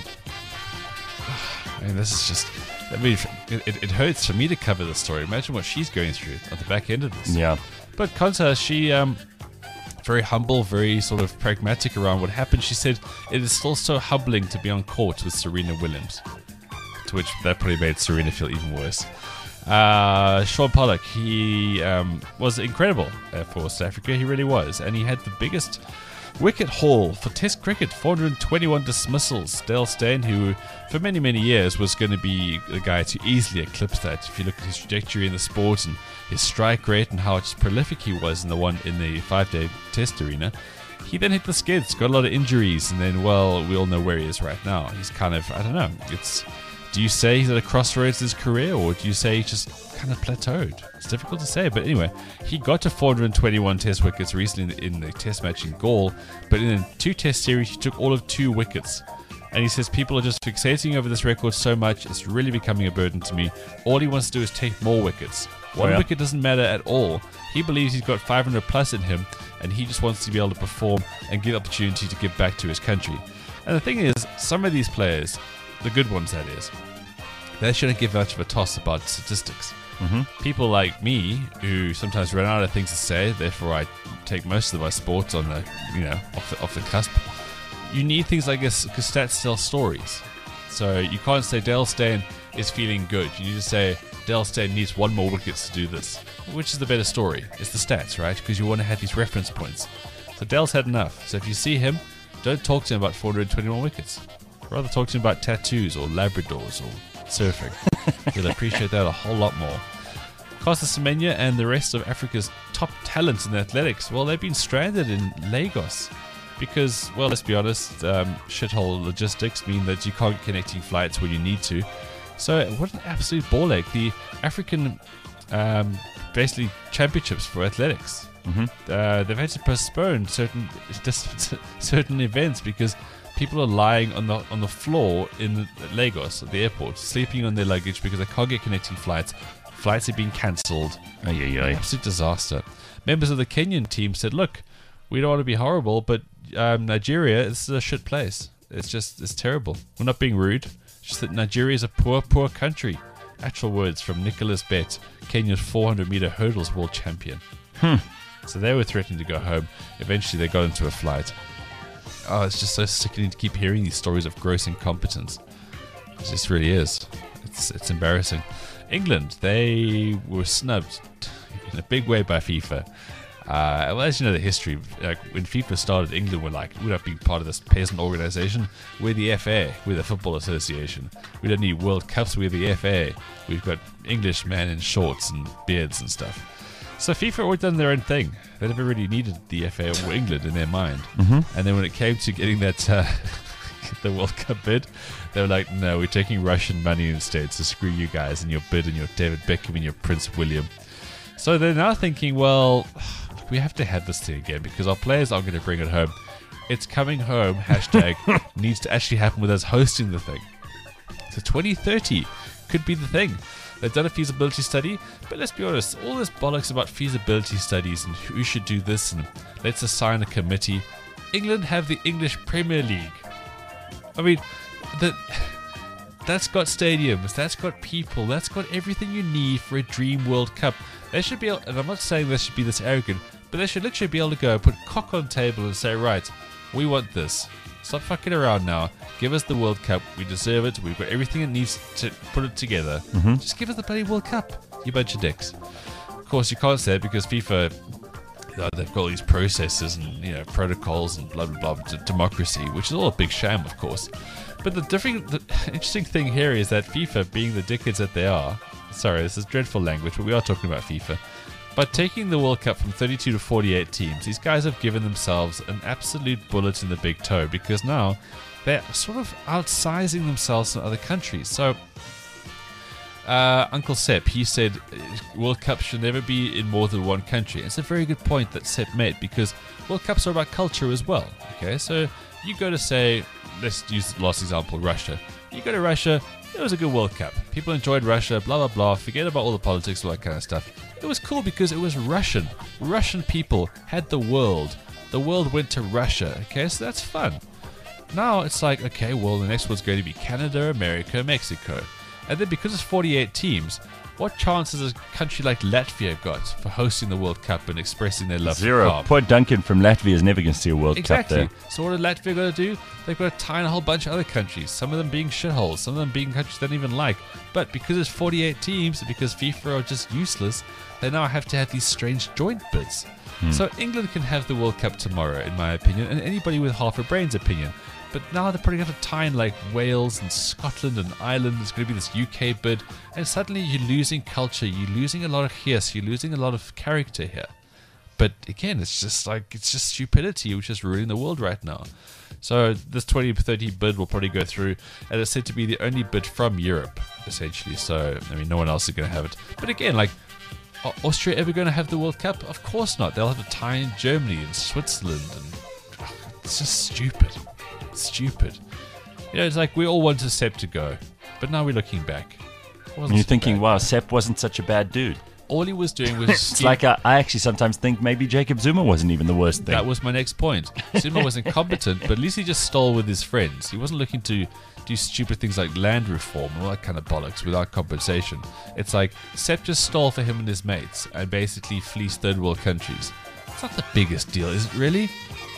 I mean, this is just, I mean, it, it, it hurts for me to cover this story. Imagine what she's going through at the back end of this. Yeah. But Konta, she, um, very humble, very sort of pragmatic around what happened. She said, it is still so humbling to be on court with Serena Williams. To which that probably made Serena feel even worse. Uh, Sean Pollock, he um, was incredible uh, for South Africa. He really was. And he had the biggest wicket haul for Test cricket, four hundred twenty-one dismissals. Dale Steyn, who for many, many years was going to be the guy to easily eclipse that. If you look at his trajectory in the sport and his strike rate and how just prolific he was in the one in the five-day Test arena, he then hit the skids, got a lot of injuries, and then, well, we all know where he is right now. He's kind of, I don't know, it's... Do you say he's at a crossroads in his career, or do you say he's just kind of plateaued? It's difficult to say, but anyway, he got to four hundred twenty-one Test wickets recently in the, in the Test match in Gaul, but in a two-Test series, he took all of two wickets. And he says people are just fixating over this record so much, it's really becoming a burden to me. All he wants to do is take more wickets. One oh, yeah. wicket doesn't matter at all. He believes he's got five hundred plus in him, and he just wants to be able to perform and get the opportunity to give back to his country. And the thing is, some of these players, the good ones that is, they shouldn't give much of a toss about statistics. Mm-hmm. People like me, who sometimes run out of things to say, therefore I take most of my sports on the, you know, off the, off the cusp. You need things like this because stats tell stories. So you can't say Dale Steyn is feeling good. You need to say Dale Steyn needs one more wickets to do this. Which is the better story? It's the stats, right? Because you want to have these reference points. So Dale's had enough. So if you see him, don't talk to him about four hundred twenty-one wickets. Rather talk to him about tattoos or Labradors or surfing. You'll appreciate that a whole lot more. Caster Semenya and the rest of Africa's top talents in athletics, well, they've been stranded in Lagos because, well, let's be honest, um, shithole logistics mean that you can't get connecting flights when you need to. So what an absolute ball ache. The African um, basically championships for athletics, mm-hmm. uh, they've had to postpone certain certain events because people are lying on the on the floor in Lagos at the airport, sleeping on their luggage because they can't get connecting flights. Flights have been cancelled. Ay, ay, ay. Absolute disaster. members of the Kenyan team said, look, we don't want to be horrible, but um, Nigeria is a shit place. It's just, it's terrible. We're not being rude. It's just that Nigeria is a poor, poor country. Actual words from Nicholas Bett, Kenya's four hundred meter hurdles world champion. Hmm. So they were threatening to go home. Eventually they got into a flight. Oh, it's just so sickening to keep hearing these stories of gross incompetence. It just really is. It's it's embarrassing. England, they were snubbed in a big way by FIFA. Uh, well, as you know the history, like when FIFA started, England were like, we're not being part of this peasant organisation. We're the F A. We're the Football Association. We don't need World Cups. We're the F A. We've got English men in shorts and beards and stuff. So FIFA always done their own thing. They never really needed the F A or England in their mind. Mm-hmm. And then when it came to getting that uh, the World Cup bid, they were like, no, we're taking Russian money instead. So screw you guys and your bid and your David Beckham and your Prince William. So they're now thinking, well, we have to have this thing again because our players aren't going to bring it home. It's coming home, hashtag, needs to actually happen with us hosting the thing. So twenty thirty could be the thing. They've done a feasibility study, but let's be honest, all this bollocks about feasibility studies and who should do this and let's assign a committee. England have the English Premier League. I mean, the, that's got stadiums, that's got people, that's got everything you need for a dream World Cup. They should be able, and I'm not saying they should be this arrogant, but they should literally be able to go put cock on table and say, right, we want this. Stop fucking around now. Give us the World Cup. We deserve it. We've got everything it needs to put it together. Mm-hmm. Just give us the bloody World Cup, you bunch of dicks. Of course, you can't say it because FIFA, uh, they've got all these processes and you know protocols and blah blah blah to democracy, which is all a big sham, of course. But the different, the interesting thing here is that FIFA, being the dickheads that they are, sorry, this is dreadful language, but we are talking about FIFA. By taking the World Cup from thirty-two to forty-eight teams, these guys have given themselves an absolute bullet in the big toe because now they're sort of outsizing themselves in other countries. So, uh, Uncle Sepp, he said World Cups should never be in more than one country. It's a very good point that Sepp made because World Cups are about culture as well. Okay, so you go to say, let's use the last example, Russia. You go to Russia, it was a good World Cup. People enjoyed Russia, blah, blah, blah. Forget about all the politics, all that kind of stuff. It was cool because it was Russian. Russian people had the world. The world went to Russia, okay? So that's fun. Now it's like, okay, well, the next one's going to be Canada, America, Mexico. And then because it's forty-eight teams, what chance has a country like Latvia got for hosting the World Cup and expressing their love Zero. for carp? Poor Duncan from Latvia is never going to see a World Exactly. Cup there. So what did Latvia got to do? They've got to tie in a whole bunch of other countries. Some of them being shitholes. Some of them being countries they don't even like. But because it's forty-eight teams, because FIFA are just useless, they now have to have these strange joint bids. Hmm. So England can have the World Cup tomorrow, in my opinion, and anybody with half a brain's opinion. But now they're putting out a tie in like Wales and Scotland and Ireland. There's going to be this U K bid. And suddenly you're losing culture. You're losing a lot of hiss. You're losing a lot of character here. But again, it's just like, it's just stupidity which is ruining the world right now. So this twenty thirty bid will probably go through. And it's said to be the only bid from Europe, essentially. So, I mean, no one else is going to have it. But again, like, are Austria ever going to have the World Cup? Of course not. They'll have a tie in Germany and Switzerland. And ugh, it's just stupid. Stupid. You know, it's like we all wanted Sepp to go, but now we're looking back. And you're thinking, wow, Sepp wasn't such a bad dude. All he was doing was... It's like I, I actually sometimes think maybe Jacob Zuma wasn't even the worst thing. That was my next point. Zuma was incompetent, but at least he just stole with his friends. He wasn't looking to do stupid things like land reform and all that kind of bollocks without compensation. It's like Sepp just stole for him and his mates and basically fleeced third world countries. It's not the biggest deal, is it really?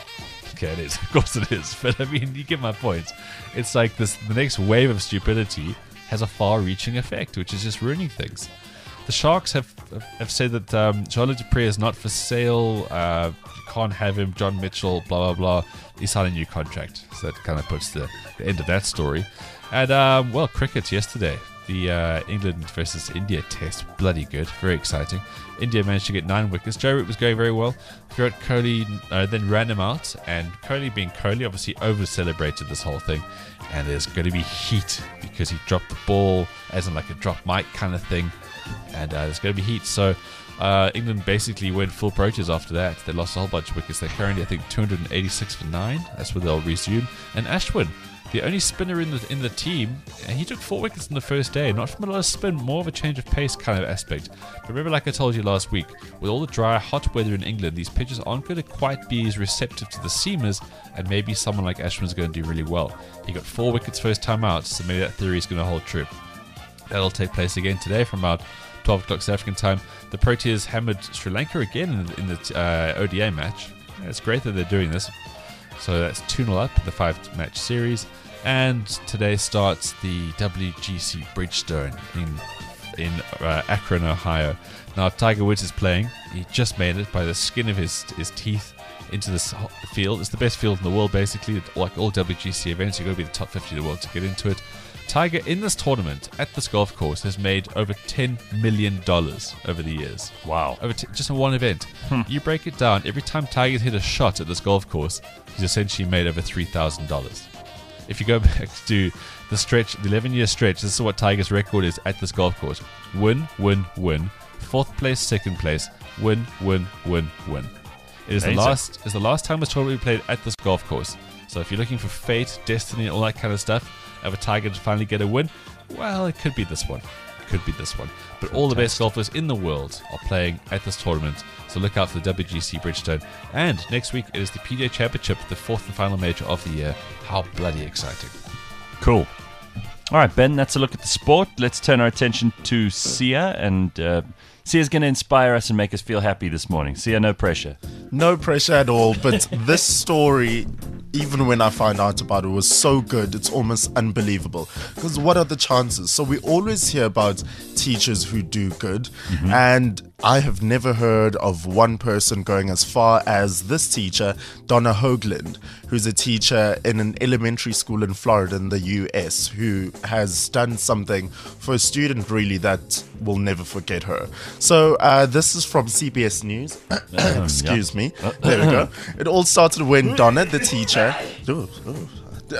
Okay, it is. Of course it is. But I mean, you get my point. It's like this: the next wave of stupidity has a far-reaching effect, which is just ruining things. The Sharks have have said that um, Charlotte Dupree is not for sale. Uh, you can't have him. John Mitchell, blah, blah, blah. He signed a new contract. So that kind of puts the, the end of that story. And, um, well, cricket yesterday. The uh, England versus India test, bloody good, very exciting. India managed to get nine wickets. Joe Root was going very well. Virat Kohli uh, then ran him out, and Kohli, being Kohli, obviously over-celebrated this whole thing. And there's going to be heat because he dropped the ball, as in like a drop mic kind of thing. And uh, there's going to be heat. So uh, England basically went full approaches after that. They lost a whole bunch of wickets. They're currently, I think, two hundred eighty-six for nine. That's where they'll resume. And Ashwin, the only spinner in the in the team, and he took four wickets in the first day, not from a lot of spin, more of a change of pace kind of aspect. But remember, like I told you last week, with all the dry, hot weather in England, these pitches aren't going to quite be as receptive to the seamers, and maybe someone like Ashwin's going to do really well. He got four wickets first time out, so maybe that theory is going to hold true. That'll take place again today from about twelve o'clock South African time. The Proteas hammered Sri Lanka again in the, in the uh, O D I match. Yeah, it's great that they're doing this. So that's two nil up in the five-match series. And today starts the W G C Bridgestone in in uh, Akron, Ohio. Now, Tiger Woods is playing. He just made it by the skin of his his teeth into this field. It's the best field in the world, basically. Like all W G C events, you've got to be the top fifty in the world to get into it. Tiger, in this tournament, at this golf course, has made over ten million dollars over the years. Wow. Over t- just in one event. Hmm. You break it down, every time Tiger's hit a shot at this golf course, he's essentially made over three thousand dollars. If you go back to the stretch, the eleven-year stretch, this is what Tiger's record is at this golf course. Win, win, win. Fourth place, second place. Win, win, win, win. It is the last is the last time this tournament we played at this golf course. So if you're looking for fate, destiny, and all that kind of stuff, of a Tiger to finally get a win, well, it could be this one. It could be this one. But all the best golfers in the world are playing at this tournament, so look out for the W G C Bridgestone. And next week it is the P G A Championship, the fourth and final major of the year. How bloody exciting. Cool. All right, Ben, that's a look at the sport. Let's turn our attention to Sia, and uh, Sia's going to inspire us and make us feel happy this morning. Sia, no pressure. No pressure at all, but this story, even when I find out about it, was so good, it's almost unbelievable. Because what are the chances? So we always hear about teachers who do good, mm-hmm. and I have never heard of one person going as far as this teacher, Donna Hoagland, who's a teacher in an elementary school in Florida in the U S, who has done something for a student really that will never forget her. So uh, this is from C B S News. Excuse me. There we go. It all started when Donna, the teacher... Ooh, ooh.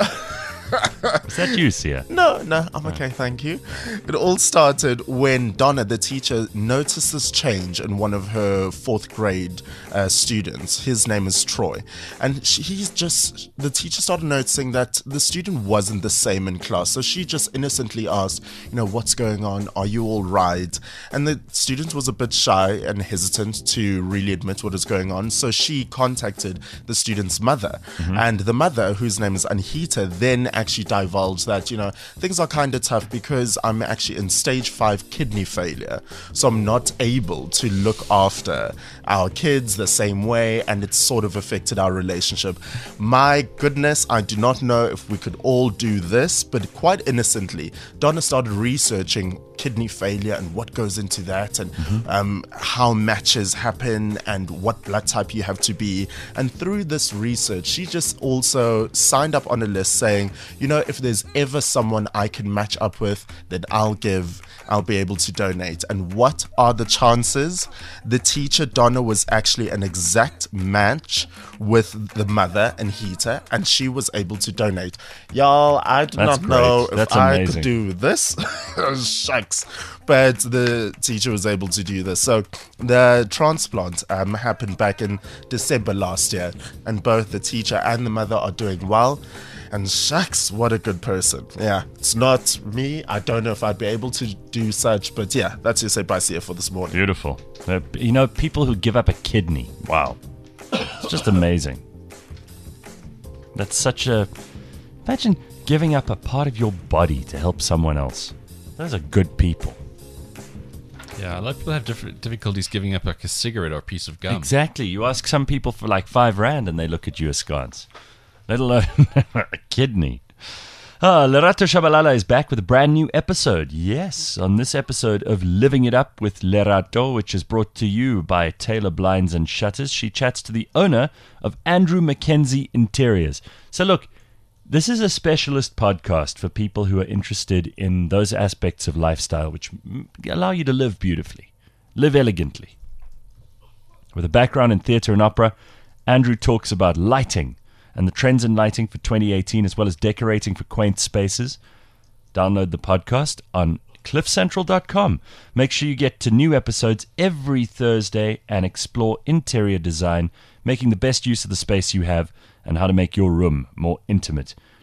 Is that you, Sia? No, no, I'm okay, thank you. It all started when Donna, the teacher, noticed this change in one of her fourth grade uh, students. His name is Troy. And she, he's just, the teacher started noticing that the student wasn't the same in class. So she just innocently asked, you know, what's going on? Are you all right? And the student was a bit shy and hesitant to really admit what was going on. So she contacted the student's mother. Mm-hmm. And the mother, whose name is Anhita, then actually divulged that, you know, things are kind of tough because I'm actually in stage five kidney failure. So I'm not able to look after our kids the same way, and it's sort of affected our relationship. My goodness, I do not know if we could all do this, but quite innocently, Donna started researching kidney failure and what goes into that, and mm-hmm. um, how matches happen and what blood type you have to be. And through this research, she just also signed up on a list saying, you know, if there's ever someone I can match up with, then I'll give, I'll be able to donate. And what are the chances? The teacher, Donna, was actually an exact match with the mother, Anhita, and she was able to donate. Y'all, I do That's not great. know if That's I amazing. could do this. Shucks. But the teacher was able to do this. So the transplant um, happened back in December last year, and both the teacher and the mother are doing well. And shucks, what a good person. Yeah, it's not me. I don't know if I'd be able to do such, but yeah, that's your say bye here for this morning. Beautiful. Uh, you know, people who give up a kidney. Wow. It's just amazing. That's such a... Imagine giving up a part of your body to help someone else. Those are good people. Yeah, a lot of people have different difficulties giving up like a cigarette or a piece of gum. Exactly. You ask some people for like five rand and they look at you askance. Let alone a kidney. Ah, Lerato Shabalala is back with a brand new episode. Yes, on this episode of Living It Up with Lerato, which is brought to you by Taylor Blinds and Shutters, she chats to the owner of Andrew Mackenzie Interiors. So look, this is a specialist podcast for people who are interested in those aspects of lifestyle which allow you to live beautifully, live elegantly. With a background in theatre and opera, Andrew talks about lighting and the trends in lighting for twenty eighteen, as well as decorating for quaint spaces. Download the podcast on cliff central dot com. Make sure you get to new episodes every Thursday and explore interior design, making the best use of the space you have and how to make your room more intimate.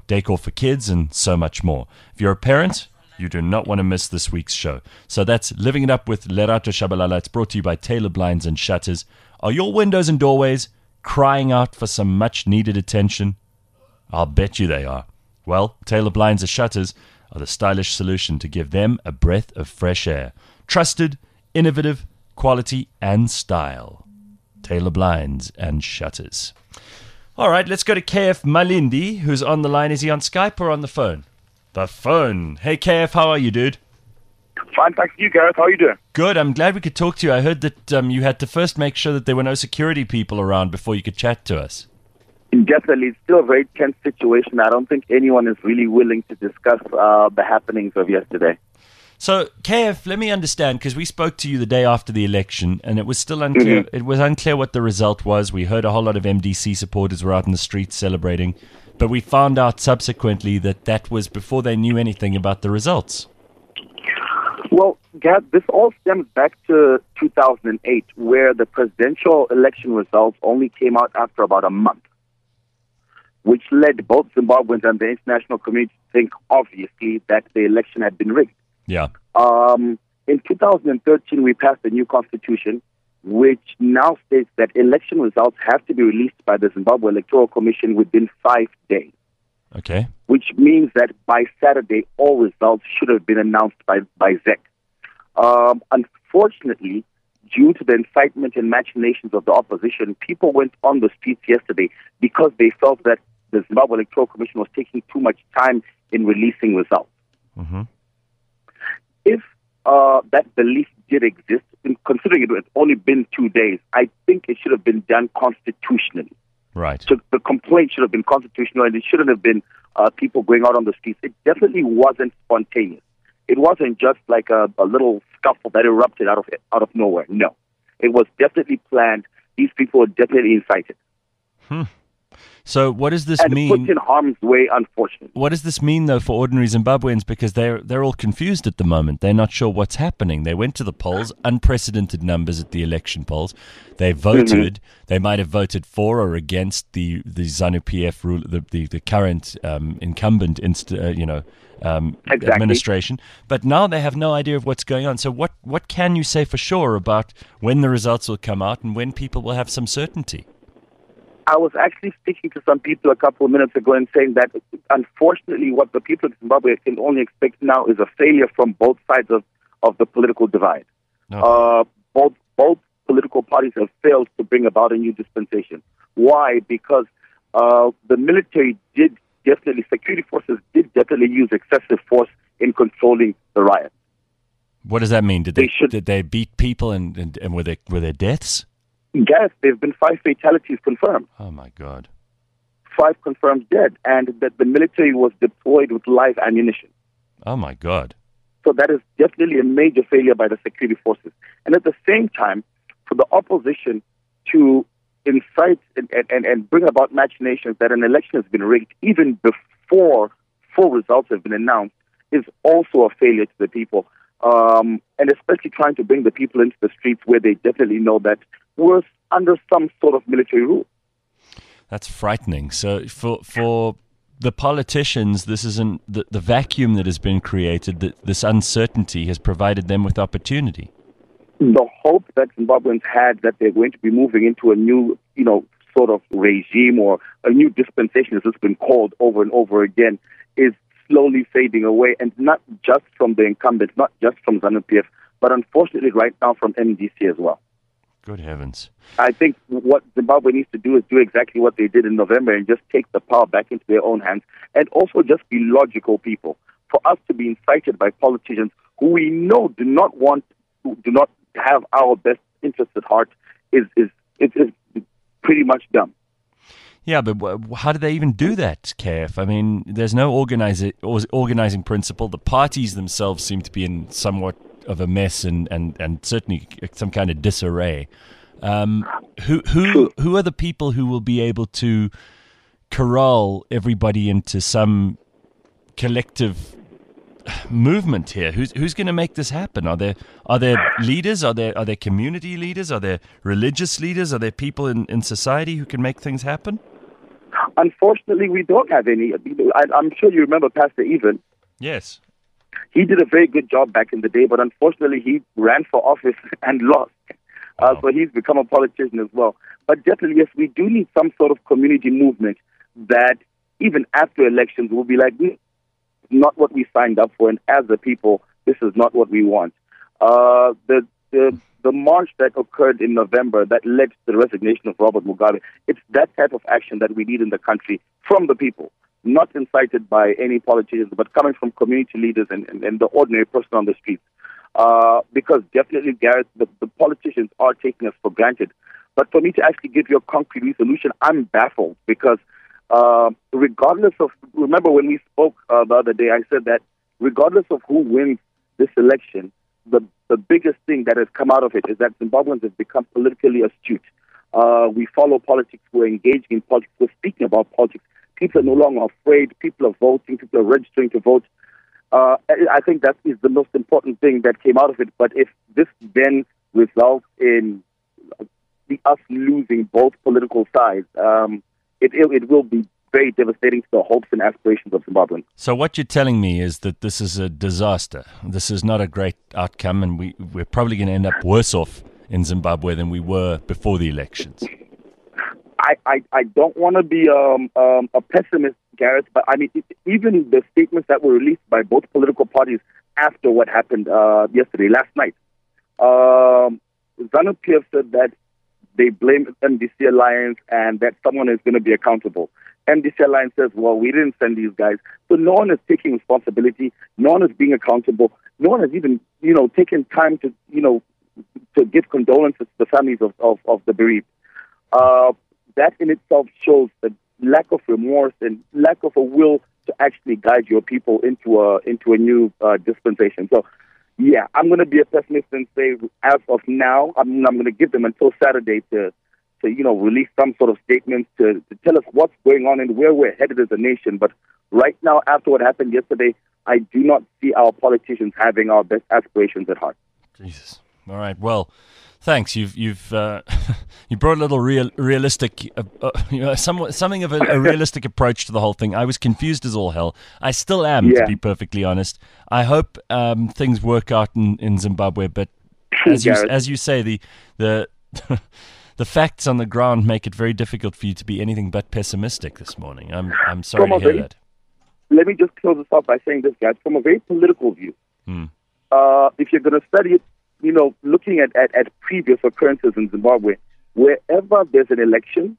decor for kids, and so much more. If you're a parent, you do not want to miss this week's show. So that's Living It Up with Lerato Shabalala. It's brought to you by Taylor Blinds and Shutters. Are your windows and doorways crying out for some much-needed attention? I'll bet you they are. Well, Taylor Blinds and Shutters are the stylish solution to give them a breath of fresh air. Trusted, innovative, quality, and style. Taylor Blinds and Shutters. All right, let's go to K F Malindi, who's on the line. Is he on Skype or on the phone? The phone. Hey, K F, how are you, dude? Fine, thanks to you, Gareth. How are you doing? Good. I'm glad we could talk to you. I heard that um, you had to first make sure that there were no security people around before you could chat to us. Definitely. It's still a very tense situation. I don't think anyone is really willing to discuss uh, the happenings of yesterday. So, K F, let me understand, because we spoke to you the day after the election, and it was still unclear. Mm-hmm. It was unclear what the result was. We heard a whole lot of M D C supporters were out in the streets celebrating, but we found out subsequently that that was before they knew anything about the results. Well, Gab, this all stems back to two thousand eight, where the presidential election results only came out after about a month, which led both Zimbabweans and the international community to think, obviously, that the election had been rigged. Yeah. Um, in two thousand thirteen, we passed a new constitution, which now states that election results have to be released by the Zimbabwe Electoral Commission within five days. Okay. Which means that by Saturday, all results should have been announced by, by Z E C. Um, unfortunately, due to the incitement and machinations of the opposition, people went on the streets yesterday because they felt that the Zimbabwe Electoral Commission was taking too much time in releasing results. Mm-hmm. If uh, that belief did exist, considering it had only been two days, I think it should have been done constitutionally. Right. So the complaint should have been constitutional, and it shouldn't have been uh, people going out on the streets. It definitely wasn't spontaneous. It wasn't just like a, a little scuffle that erupted out of out of nowhere. No, it was definitely planned. These people were definitely incited. Hmm. So what does this and mean? put in harm's way, unfortunately. What does this mean, though, for ordinary Zimbabweans? Because they're they're all confused at the moment. They're not sure what's happening. They went to the polls, unprecedented numbers at the election polls. They voted. Mm-hmm. They might have voted for or against the the ZANU P F rule, the the, the current um, incumbent, inst- uh, you know, um, exactly. administration. But now they have no idea of what's going on. So what what can you say for sure about when the results will come out and when people will have some certainty? I was actually speaking to some people a couple of minutes ago and saying that, unfortunately, what the people of Zimbabwe can only expect now is a failure from both sides of, of the political divide. No. Uh, both both political parties have failed to bring about a new dispensation. Why? Because uh, the military did definitely, security forces did definitely use excessive force in controlling the riots. What does that mean? Did they, they should, did they beat people and, and, and were there were there deaths? Yes, there have been five fatalities confirmed. Oh, my God. Five confirmed dead, and that the military was deployed with live ammunition. Oh, my God. So that is definitely a major failure by the security forces. And at the same time, for the opposition to incite and, and, and bring about machinations that an election has been rigged even before full results have been announced is also a failure to the people. Um, and especially trying to bring the people into the streets where they definitely know that we're under some sort of military rule. That's frightening. So for for the politicians, this isn't the, the vacuum that has been created, that this uncertainty has provided them with opportunity. The hope that Zimbabweans had that they're going to be moving into a new, you know, sort of regime or a new dispensation, as it's been called over and over again, is slowly fading away, and not just from the incumbents, not just from ZANU P F, but unfortunately right now from M D C as well. Good heavens. I think what Zimbabwe needs to do is do exactly what they did in November and just take the power back into their own hands, and also just be logical people. For us to be incited by politicians who we know do not want, who do not have our best interests at heart is, is, is, is pretty much dumb. Yeah, but how do they even do that, K F? I mean, there's no organizi- organizing principle. The parties themselves seem to be in somewhat of a mess and, and, and certainly some kind of disarray. Um, who who who are the people who will be able to corral everybody into some collective movement here? Who's who's going to make this happen? Are there are there leaders? Are there are there community leaders? Are there religious leaders? Are there people in, in society who can make things happen? Unfortunately, we don't have any. I, I'm sure you remember Pastor Evan. Yes. He did a very good job back in the day, but unfortunately, he ran for office and lost. Uh, Wow. so he's become a politician as well. But definitely, yes, we do need some sort of community movement that even after elections will be like, "Hmm, not what we signed up for, and as a people, this is not what we want." Uh, the the the march that occurred in November that led to the resignation of Robert Mugabe, it's that type of action that we need in the country from the people, not incited by any politicians, but coming from community leaders and, and, and the ordinary person on the streets. Uh, because definitely, Gareth, the, the politicians are taking us for granted. But for me to actually give you a concrete resolution, I'm baffled because uh, regardless of, remember when we spoke uh, the other day, I said that regardless of who wins this election, the, the biggest thing that has come out of it is that Zimbabweans have become politically astute. Uh, we follow politics, we're engaging in politics, we're speaking about politics. People are no longer afraid, people are voting, people are registering to vote. Uh, I think that is the most important thing that came out of it. But if this then results in the, us losing both political sides, um, it, it it will be very devastating to the hopes and aspirations of Zimbabweans. So what you're telling me is that this is a disaster. This is not a great outcome, and we, we're probably going to end up worse off in Zimbabwe than we were before the elections. I, I, I don't want to be um, um, a pessimist, Gareth, but I mean, it, even the statements that were released by both political parties after what happened uh, yesterday, last night, um, ZANU-P F said that they blame M D C Alliance and that someone is going to be accountable. M D C Alliance says, well, we didn't send these guys. So no one is taking responsibility. No one is being accountable. No one has even, you know, taken time to, you know, to give condolences to the families of, of, of the bereaved. Uh, that in itself shows the lack of remorse and lack of a will to actually guide your people into a into a new uh, dispensation. So, yeah, I'm going to be a pessimist and say, as of now, I'm, I'm going to give them until Saturday to, to you know, release some sort of statements to, to tell us what's going on and where we're headed as a nation. But right now, after what happened yesterday, I do not see our politicians having our best aspirations at heart. Jesus. All right. Well, thanks. You've you've uh, you brought a little real realistic, uh, uh, you know, somewhat something of a, a realistic approach to the whole thing. I was confused as all hell. I still am, Yeah. to be perfectly honest. I hope um, things work out in, in Zimbabwe, but as you Gareth. as you say, the the the facts on the ground make it very difficult for you to be anything but pessimistic this morning. I'm I'm sorry From to a hear very- that. Let me just close this off by saying this, guys. From a very political view, Hmm. uh, if you're going to study it, you know, looking at, at, at previous occurrences in Zimbabwe, wherever there's an election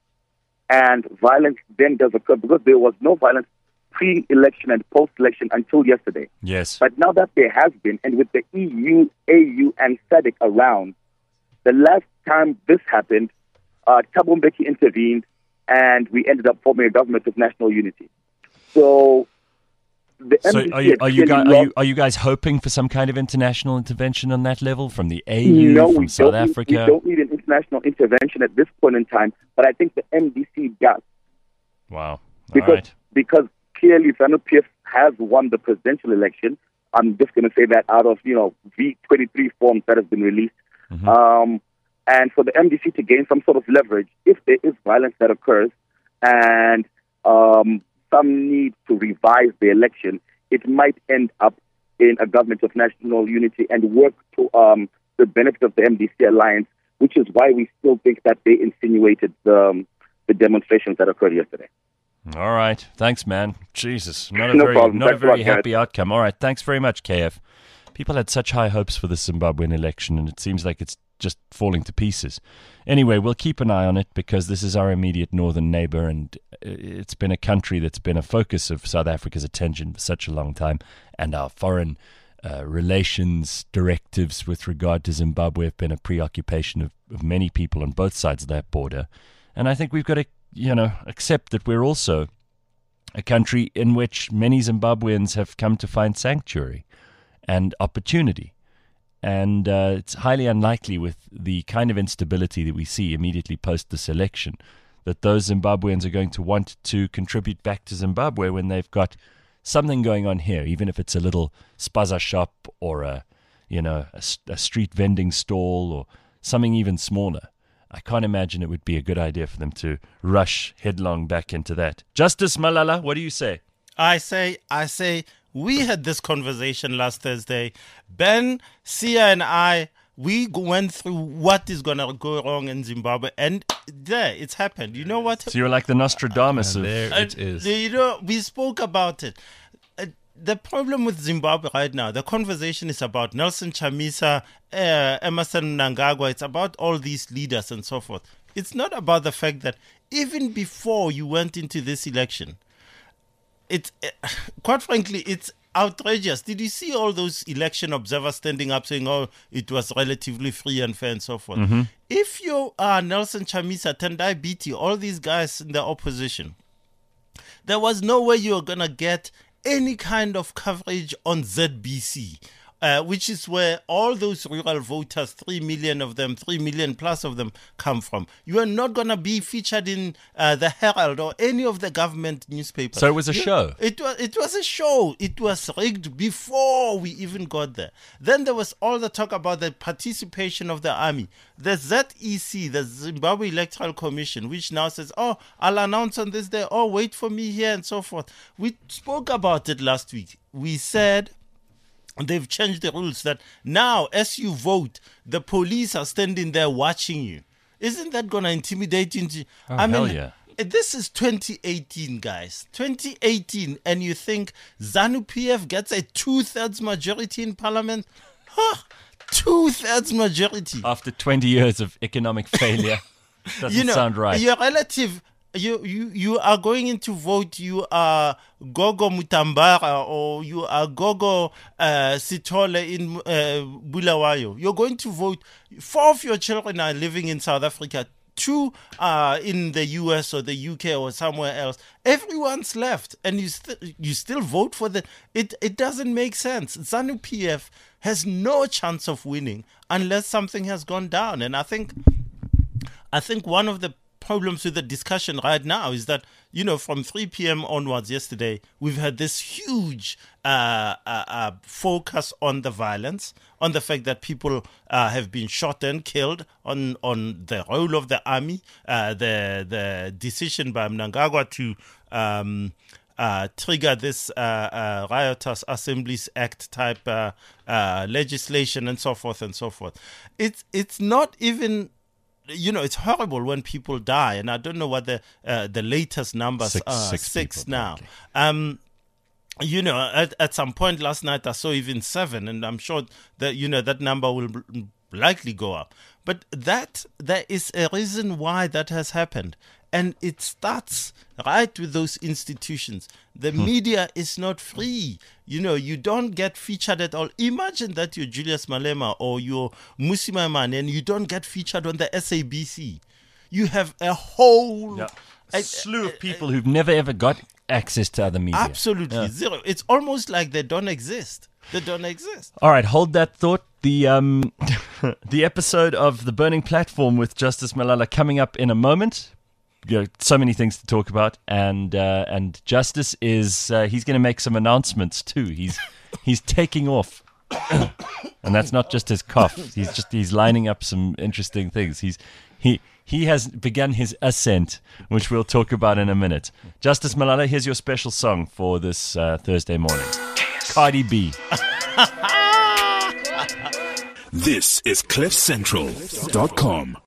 and violence then does occur, because there was no violence pre-election and post-election until yesterday. Yes. But now that there has been, and with the E U, A U, and SADC around, the last time this happened, uh, Thabo Mbeki intervened, and we ended up forming a government of national unity. So, the So M D C are you had are you clearly guys are you, lost- are you guys hoping for some kind of international intervention on that level from the A U, No, from we South don't, need, Africa? we don't need an international intervention at this point in time, but I think the M D C does. Wow. All Because, right. because clearly ZANU-P F has won the presidential election. I'm just going to say that out of, you know, V twenty-three forms that have been released. Mhm. Um, and for the M D C to gain some sort of leverage, if there is violence that occurs and um, some need to revise the election, it might end up in a government of national unity and work to um, the benefit of the M D C alliance, which is why we still think that they insinuated the, um, the demonstrations that occurred yesterday. All right. Thanks, man. Jesus. Not a No very problem. not a Thanks a very lot, guys. happy outcome. All right. Thanks very much, K F. People had such high hopes for the Zimbabwean election, and it seems like it's just falling to pieces. Anyway, we'll keep an eye on it because this is our immediate northern neighbor, and it's been a country that's been a focus of South Africa's attention for such a long time, and our foreign uh, relations directives with regard to Zimbabwe have been a preoccupation of, of many people on both sides of that border. And I think we've got to, you know, accept that we're also a country in which many Zimbabweans have come to find sanctuary and opportunity. And uh, it's highly unlikely with the kind of instability that we see immediately post this election that those Zimbabweans are going to want to contribute back to Zimbabwe when they've got something going on here, even if it's a little spaza shop or a, you know, a, a street vending stall or something even smaller. I can't imagine it would be a good idea for them to rush headlong back into that. Justice Malala, what do you say? I say, I say, we had this conversation last Thursday. Ben, Sia, and I, we went through what is going to go wrong in Zimbabwe, and there, it's happened. You know what? So you're like the Nostradamus And of... there Uh, it is. You know, we spoke about it. Uh, the problem with Zimbabwe right now, the conversation is about Nelson Chamisa, uh, Emerson Mnangagwa. It's about all these leaders and so forth. It's not about the fact that even before you went into this election, it's uh, quite frankly, it's outrageous. Did you see all those election observers standing up saying, oh, it was relatively free and fair and so forth? Mm-hmm. If you are Nelson Chamisa, Tendai Biti, all these guys in the opposition, there was no way you were going to get any kind of coverage on Z B C, uh, which is where all those rural voters, three million of them, three million plus of them come from. You are not going to be featured in uh, the Herald or any of the government newspapers. So it was a You- show. It was, it was a show. It was rigged before we even got there. Then there was all the talk about the participation of the army. The Z E C, the Zimbabwe Electoral Commission, which now says, oh, I'll announce on this day, oh, wait for me here and so forth. We spoke about it last week. We said they've changed the rules that now as you vote, the police are standing there watching you. Isn't that going to intimidate you? Into, Oh, I hell mean, yeah. this is twenty eighteen, guys. twenty eighteen, and you think ZANU P F gets a two-thirds majority in parliament? Huh, two-thirds majority. After twenty years of economic failure, doesn't you know, sound right. Your relative, you, you, you are going in to vote, you are Gogo Mutambara or you are Gogo uh, Sitole in uh, Bulawayo. You're going to vote. Four of your children are living in South Africa. Two are in the U S or the U K or somewhere else. Everyone's left, and you still you still vote for the. It it doesn't make sense. ZANU P F has no chance of winning unless something has gone down, and I think. I think one of the problems with the discussion right now is that, you know, from three p.m. onwards yesterday, we've had this huge uh, uh, uh, focus on the violence, on the fact that people uh, have been shot and killed, on on the role of the army, uh, the the decision by Mnangagwa to um, uh, trigger this uh, uh, riotous Assemblies Act type uh, uh, legislation and so forth and so forth. It's it's not even. You know, it's horrible when people die, and I don't know what the uh, the latest numbers Six- are. six Six people, now. apparently. Um, you know, at, at some point last night I saw even seven, and I'm sure that you know that number will b- likely go up. But that there is a reason why that has happened, and it starts right with those institutions. The media is not free. You know, you don't get featured at all. Imagine that you're Julius Malema or you're Musima Man and you don't get featured on the S A B C. You have a whole Yeah. a- A slew of people who've never ever got access to other media. absolutely Yeah. zero. It's almost like they don't exist. They don't exist. All right, hold that thought. The um, the episode of The Burning Platform with Justice Malala coming up in a moment. You know, so many things to talk about, and uh, and Justice is uh, he's going to make some announcements too. He's he's taking off, and that's not just his cough. He's just he's lining up some interesting things. He's he he has begun his ascent, which we'll talk about in a minute. Justice Malala, here's your special song for this uh, Thursday morning. Cardi B. This is cliff central dot com.